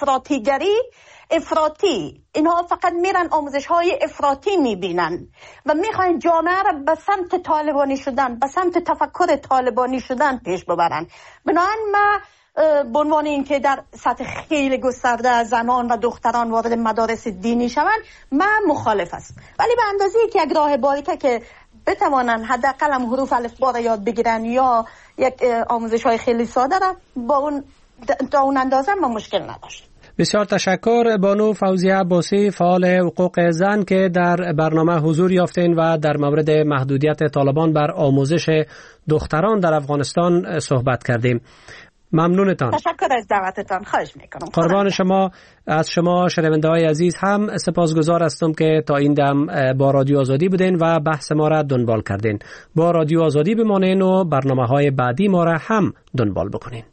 افراطی، اینها فقط میرن آموزش های افراطی میبینن و میخواین جامعه را به سمت طالبانی شدن، به سمت تفکر طالبانی شدن پیش ببرن. بنابراین ما به عنوان اینکه در سطح خیلی گسترده زنان و دختران وارد مدارس دینی شوند، من مخالف است. ولی به اندازه که یک راه باریکه که بتوانن حداقل هم حروف الفبا را یاد بگیرن یا یک آموزش های خیلی ساده را، با اون تا اون اندازه ما مشکل نداشت.
بسیار تشکر بانو فوزیه عباسی، فعال حقوق زن که در برنامه حضور یافتین و در مورد محدودیت طالبان بر آموزش دختران در افغانستان صحبت کردیم. ممنونتان.
تشکر از دعوتتان. خواهش میکنم.
قربان شما. از شما شنونده های عزیز هم سپاسگزار هستم که تا این دم با رادیو آزادی بودین و بحث ما را دنبال کردین. با رادیو آزادی بمانین و برنامه های بعدی ما را هم دنبال بکنین.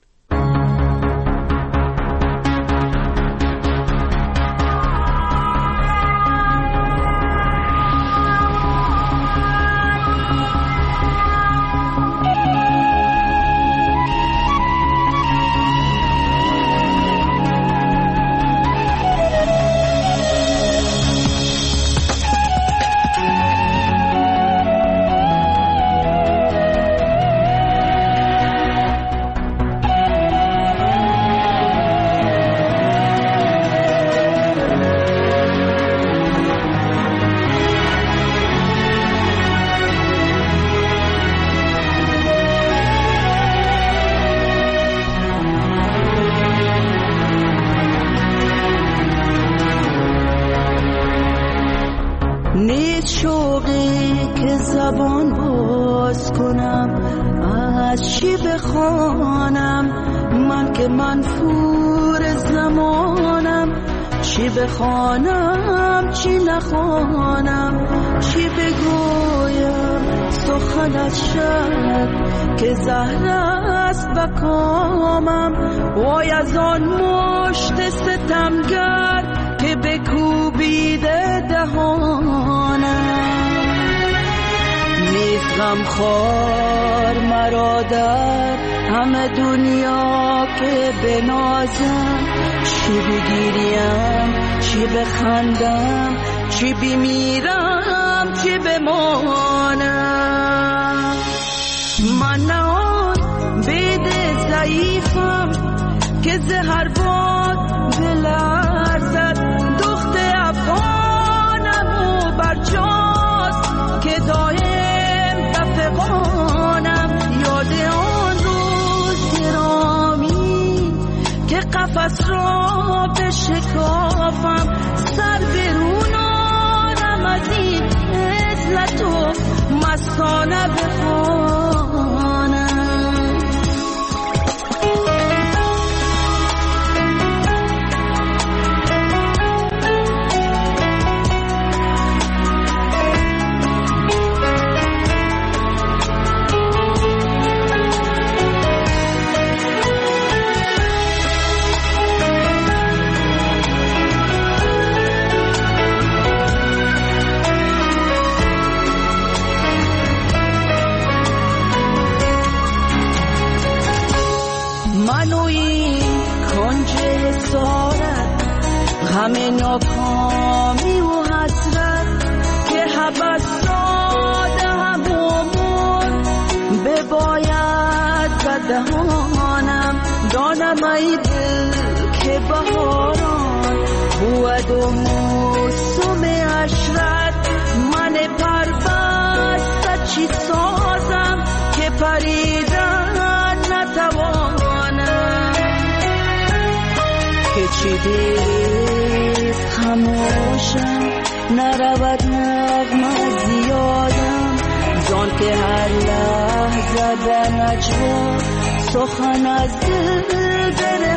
نیست شوقی که زبان باز کنم از چی بخوانم؟ من که منفور زمانم، چی بخوانم چی نخوانم؟ چی بگویم سخنت شد که زهر است به کامم؟ وای از آن مشت ستمگر که بکوبیده دهانم. نیست غمخوار مرا در همه دنیا که بنازم، چی بگیریم چی بخندم، چی بمیرم چی بمانم. من نه آن بید ضعیفم که زهر باد بلرزد، دخت افغانم و برجاست که دایم بفغانم. یاد آن روز گرامی که قفس را بشکافم، سر برون آرم از این عزلت و مستانه بخوانم. همه ناکامی و حسرت که حبس داده همون بباید به دهانم. دانم ای دل که بهاران بود و موسم عشرت، من پربسته چی سازم که پریدن نتوانم. که چی دیست خموشم نرود نغمه زیادم، زان که هر لحظه به نجوا سخن از دل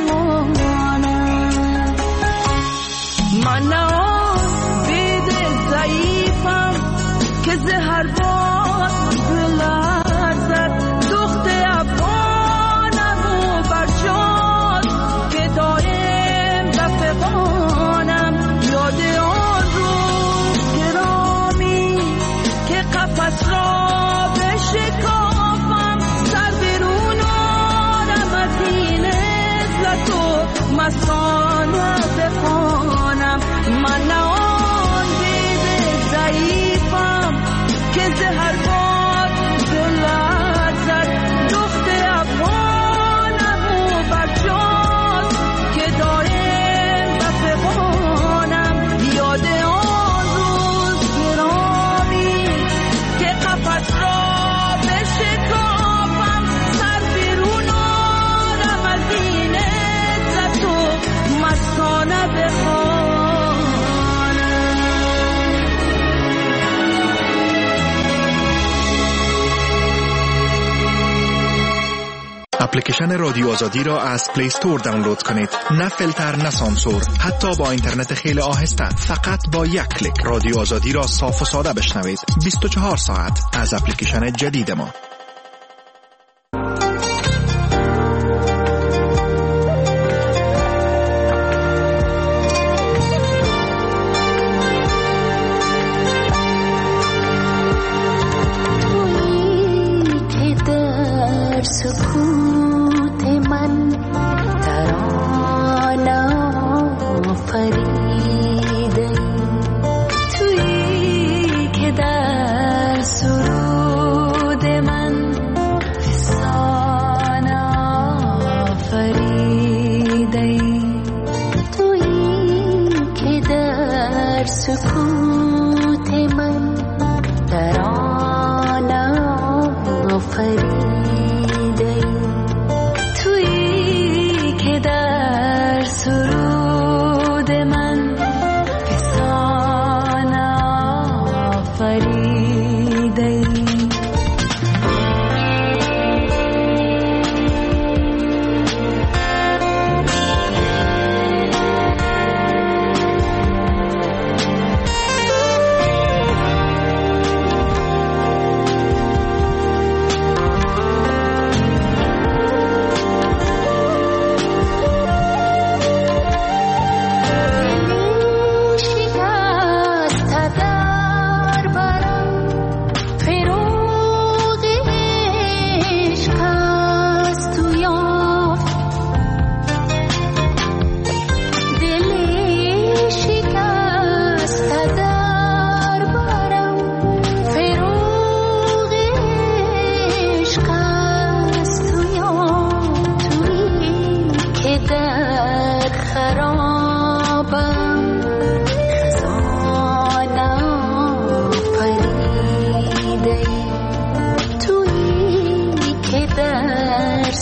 درمانم. من نه آن بید ضعیفم که زهر باد بلرزد، دخت افغانم و برجاست که دایم بفغانم. یاد آن روز گرامی که قفس را بشکافم، سر برون آرم از این عزلت و مستانه بخوانم. من نه آن بید ضعیفم که زهر باد بلرزد، دخت افغانم و برجاست که دایم بفغانم. یاد آن روز گرامی که قفس را بشکافم، سر بیرون آرم از این عزت و مستانه بخوانم.
اپلیکیشن رادیو آزادی را از پلی استور دانلود کنید. نه فیلتر نه سانسور، حتی با اینترنت خیلی آهسته، فقط با یک کلیک رادیو آزادی را صاف و ساده بشنوید 24 ساعت از اپلیکیشن جدید ما.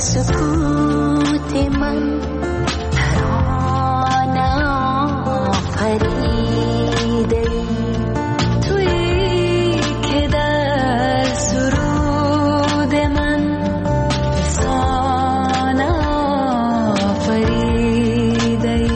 سکوت من ترانه آفریده تویی که در سرود من فسانه آفریده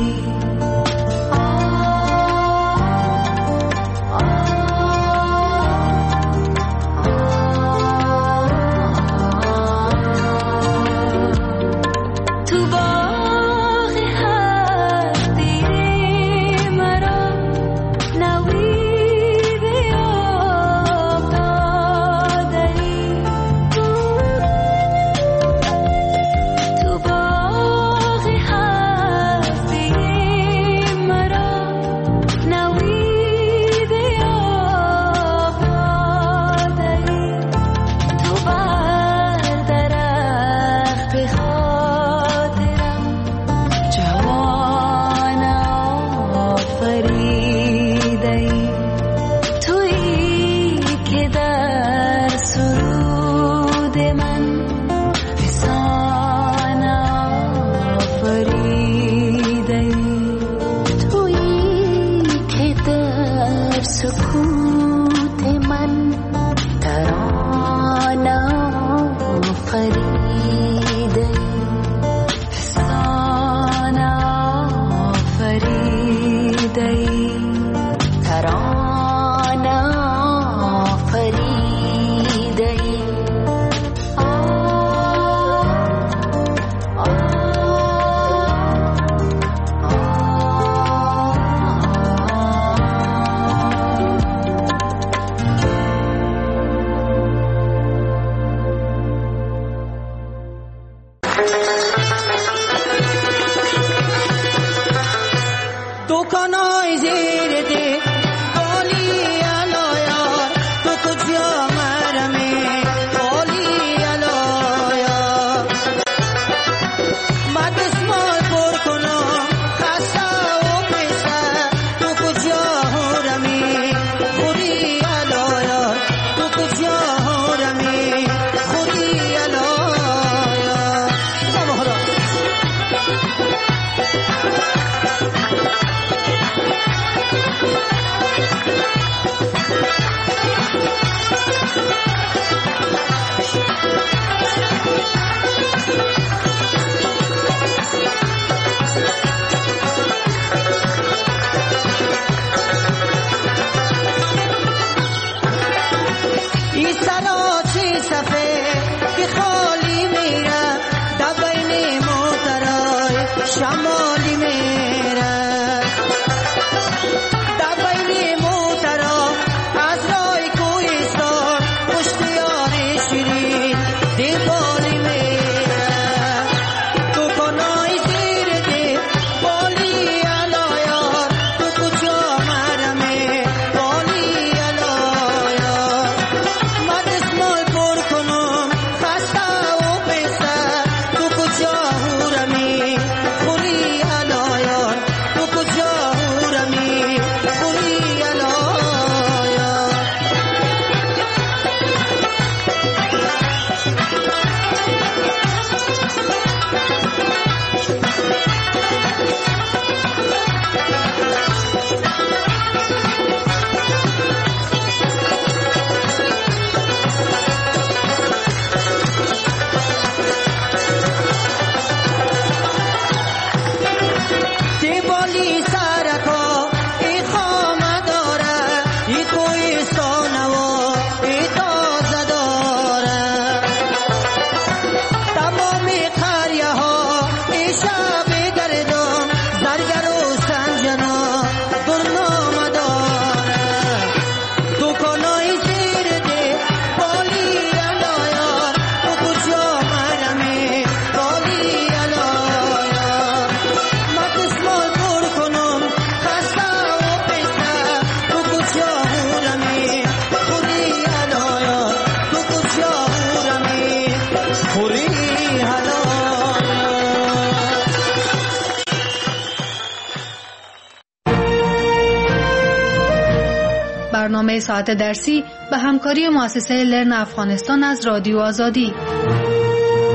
برنامه ساعت درسی به همکاری مؤسسه لرن افغانستان از رادیو آزادی.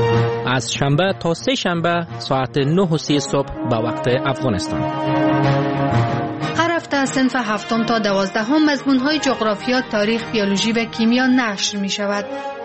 از شنبه تا سه شنبه ساعت 9:30 صبح به وقت افغانستان.
هر هفته صنف 7 تا 12 مضمون‌های جغرافیا، تاریخ، بیولوژی و کیمیا نشر می شود.